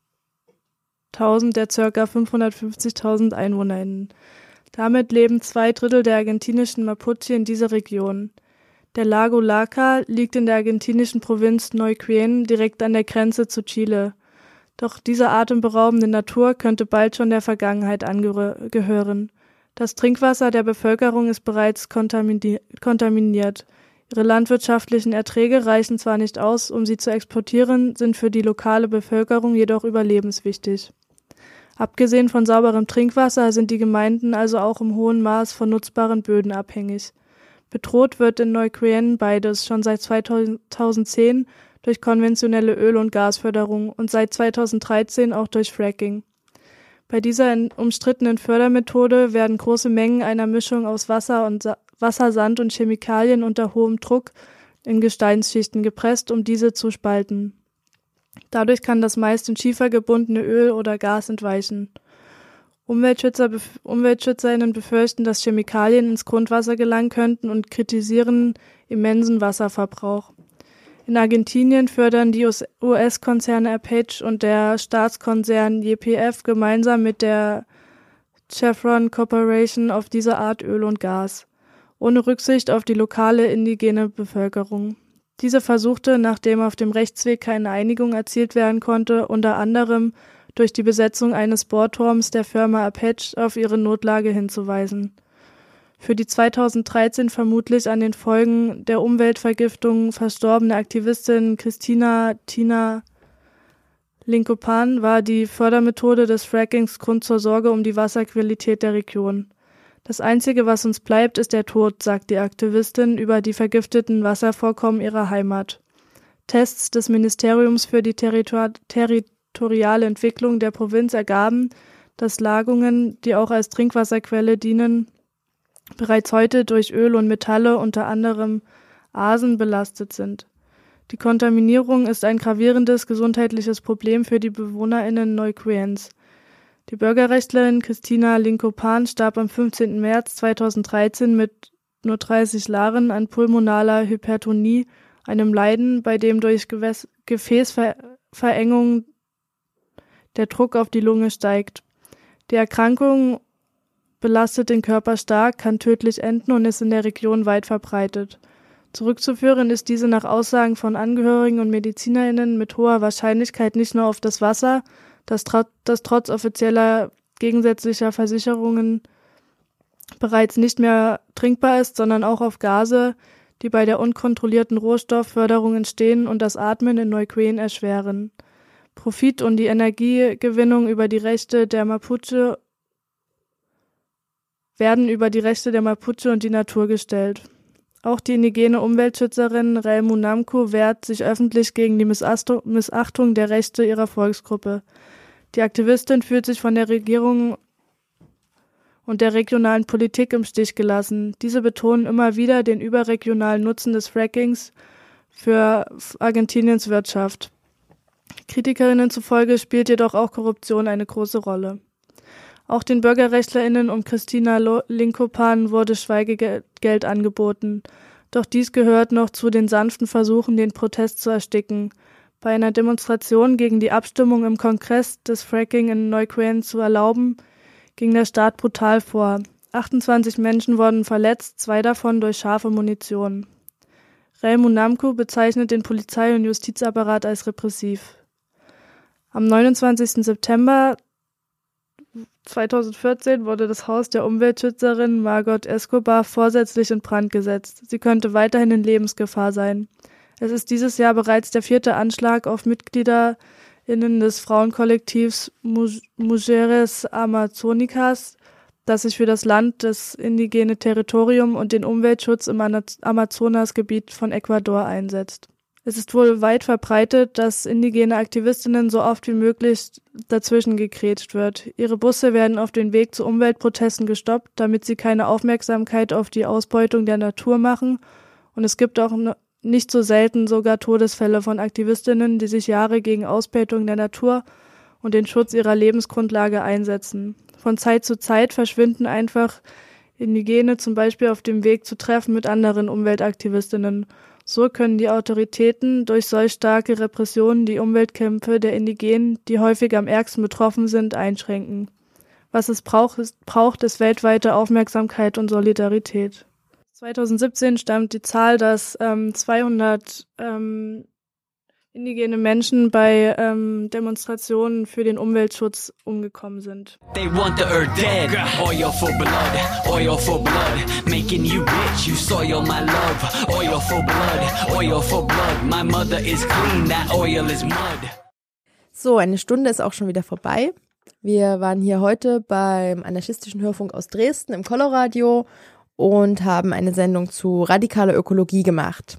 der ca. fünfhundertfünfzigtausend EinwohnerInnen. Damit leben zwei Drittel der argentinischen Mapuche in dieser Region. Der Lago Laca liegt in der argentinischen Provinz Neuquén direkt an der Grenze zu Chile. Doch diese atemberaubende Natur könnte bald schon der Vergangenheit angehören. Das Trinkwasser der Bevölkerung ist bereits kontamini- kontaminiert. Ihre landwirtschaftlichen Erträge reichen zwar nicht aus, um sie zu exportieren, sind für die lokale Bevölkerung jedoch überlebenswichtig. Abgesehen von sauberem Trinkwasser sind die Gemeinden also auch im hohen Maß von nutzbaren Böden abhängig. Bedroht wird in Neuquén beides schon seit zweitausendzehn durch konventionelle Öl- und Gasförderung und seit zweitausenddreizehn auch durch Fracking. Bei dieser umstrittenen Fördermethode werden große Mengen einer Mischung aus Wasser, und Sa- Wasser, Sand und Chemikalien unter hohem Druck in Gesteinsschichten gepresst, um diese zu spalten. Dadurch kann das meist in Schiefer gebundene Öl oder Gas entweichen. Umweltschützer, UmweltschützerInnen befürchten, dass Chemikalien ins Grundwasser gelangen könnten und kritisieren immensen Wasserverbrauch. In Argentinien fördern die U S-Konzerne Apache und der Staatskonzern Y P F gemeinsam mit der Chevron Corporation auf diese Art Öl und Gas, ohne Rücksicht auf die lokale indigene Bevölkerung. Diese versuchte, nachdem auf dem Rechtsweg keine Einigung erzielt werden konnte, unter anderem durch die Besetzung eines Bohrturms der Firma Apache auf ihre Notlage hinzuweisen. Für die zweitausenddreizehn vermutlich an den Folgen der Umweltvergiftung verstorbene Aktivistin Cristina Tina Lincopan war die Fördermethode des Frackings Grund zur Sorge um die Wasserqualität der Region. Das Einzige, was uns bleibt, ist der Tod, sagt die Aktivistin über die vergifteten Wasservorkommen ihrer Heimat. Tests des Ministeriums für die Territor- territoriale Entwicklung der Provinz ergaben, dass Lagungen, die auch als Trinkwasserquelle dienen, bereits heute durch Öl und Metalle, unter anderem Arsen, belastet sind. Die Kontaminierung ist ein gravierendes gesundheitliches Problem für die BewohnerInnen Neuquéns. Die Bürgerrechtlerin Cristina Lincopan starb am fünfzehnten März zweitausenddreizehn mit nur dreißig Jahren an pulmonaler Hypertonie, einem Leiden, bei dem durch Gewäss- Gefäßverengung der Druck auf die Lunge steigt. Die Erkrankung belastet den Körper stark, kann tödlich enden und ist in der Region weit verbreitet. Zurückzuführen ist diese nach Aussagen von Angehörigen und MedizinerInnen mit hoher Wahrscheinlichkeit nicht nur auf das Wasser, das, tr- das trotz offizieller gegensätzlicher Versicherungen bereits nicht mehr trinkbar ist, sondern auch auf Gase, die bei der unkontrollierten Rohstoffförderung entstehen und das Atmen in Neuquén erschweren. Profit und die Energiegewinnung über die Rechte der Mapuche werden über die Rechte der Mapuche und die Natur gestellt. Auch die indigene Umweltschützerin Relmu Namku wehrt sich öffentlich gegen die Missachtung der Rechte ihrer Volksgruppe. Die Aktivistin fühlt sich von der Regierung und der regionalen Politik im Stich gelassen. Diese betonen immer wieder den überregionalen Nutzen des Frackings für Argentiniens Wirtschaft. Kritikerinnen zufolge spielt jedoch auch Korruption eine große Rolle. Auch den BürgerrechtlerInnen um Christina Linkopan wurde Schweigegeld angeboten. Doch dies gehört noch zu den sanften Versuchen, den Protest zu ersticken. Bei einer Demonstration gegen die Abstimmung im Kongress, das Fracking in Neuquén zu erlauben, ging der Staat brutal vor. achtundzwanzig Menschen wurden verletzt, zwei davon durch scharfe Munition. Relmu Namku bezeichnet den Polizei- und Justizapparat als repressiv. Am neunundzwanzigsten September zweitausendvierzehn wurde das Haus der Umweltschützerin Margot Escobar vorsätzlich in Brand gesetzt. Sie könnte weiterhin in Lebensgefahr sein. Es ist dieses Jahr bereits der vierte Anschlag auf MitgliederInnen des Frauenkollektivs Mujeres Amazonicas, das sich für das Land, das indigene Territorium und den Umweltschutz im Amazonasgebiet von Ecuador einsetzt. Es ist wohl weit verbreitet, dass indigene Aktivistinnen so oft wie möglich dazwischen gegrätscht wird. Ihre Busse werden auf den Weg zu Umweltprotesten gestoppt, damit sie keine Aufmerksamkeit auf die Ausbeutung der Natur machen. Und es gibt auch nicht so selten sogar Todesfälle von Aktivistinnen, die sich Jahre gegen Ausbeutung der Natur und den Schutz ihrer Lebensgrundlage einsetzen. Von Zeit zu Zeit verschwinden einfach Indigene zum Beispiel auf dem Weg zu Treffen mit anderen Umweltaktivistinnen. So können die Autoritäten durch solch starke Repressionen die Umweltkämpfe der Indigenen, die häufig am ärgsten betroffen sind, einschränken. Was es braucht, ist, braucht, ist weltweite Aufmerksamkeit und Solidarität. zweitausendsiebzehn stammt die Zahl, dass ähm, zweihundert ähm, indigene Menschen bei ähm, Demonstrationen für den Umweltschutz umgekommen sind. They want the earth dead, oil for blood, oil for blood, making you rich, you soil my love, oil for blood, oil for blood, my mother is clean, that oil is mud. So, eine Stunde ist auch schon wieder vorbei. Wir waren hier heute beim Anarchistischen Hörfunk aus Dresden im Coloradio und haben eine Sendung zu radikaler Ökologie gemacht.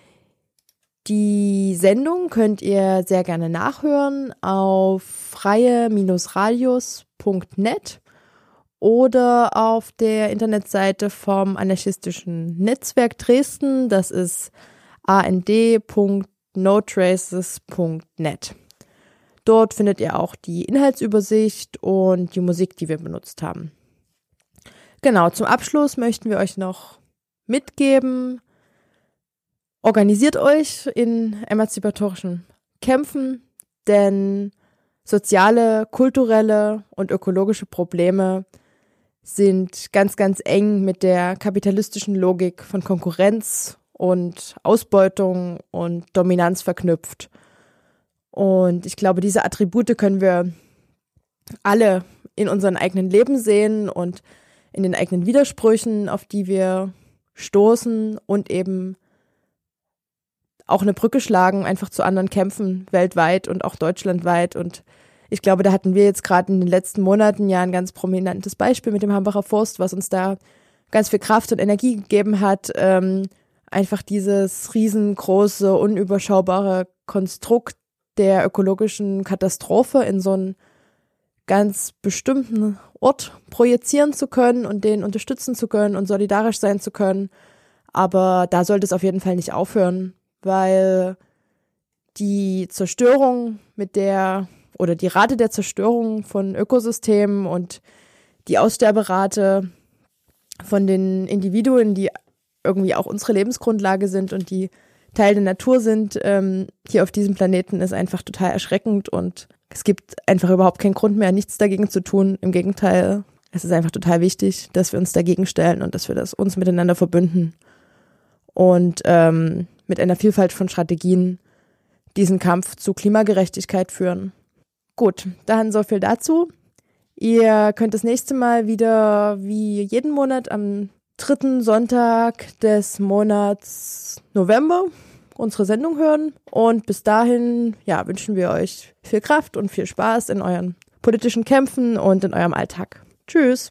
Die Sendung könnt ihr sehr gerne nachhören auf freie Radios punkt net oder auf der Internetseite vom Anarchistischen Netzwerk Dresden. Das ist a n d punkt no traces punkt net. Dort findet ihr auch die Inhaltsübersicht und die Musik, die wir benutzt haben. Genau, zum Abschluss möchten wir euch noch mitgeben: Organisiert euch in emanzipatorischen Kämpfen, denn soziale, kulturelle und ökologische Probleme sind ganz, ganz eng mit der kapitalistischen Logik von Konkurrenz und Ausbeutung und Dominanz verknüpft. Und ich glaube, diese Attribute können wir alle in unserem eigenen Leben sehen und in den eigenen Widersprüchen, auf die wir stoßen, und eben auch eine Brücke schlagen, einfach zu anderen Kämpfen weltweit und auch deutschlandweit. Und ich glaube, da hatten wir jetzt gerade in den letzten Monaten ja ein ganz prominentes Beispiel mit dem Hambacher Forst, was uns da ganz viel Kraft und Energie gegeben hat, ähm, einfach dieses riesengroße, unüberschaubare Konstrukt der ökologischen Katastrophe in so einen ganz bestimmten Ort projizieren zu können und den unterstützen zu können und solidarisch sein zu können. Aber da sollte es auf jeden Fall nicht aufhören, weil die Zerstörung mit der oder die Rate der Zerstörung von Ökosystemen und die Aussterberate von den Individuen, die irgendwie auch unsere Lebensgrundlage sind und die Teil der Natur sind, ähm, hier auf diesem Planeten, ist einfach total erschreckend, und es gibt einfach überhaupt keinen Grund mehr, nichts dagegen zu tun. Im Gegenteil, es ist einfach total wichtig, dass wir uns dagegen stellen und dass wir das uns miteinander verbünden und ähm, mit einer Vielfalt von Strategien diesen Kampf zu Klimagerechtigkeit führen. Gut, dann so viel dazu. Ihr könnt das nächste Mal wieder wie jeden Monat am dritten Sonntag des Monats November unsere Sendung hören. Und bis dahin, ja, wünschen wir euch viel Kraft und viel Spaß in euren politischen Kämpfen und in eurem Alltag. Tschüss!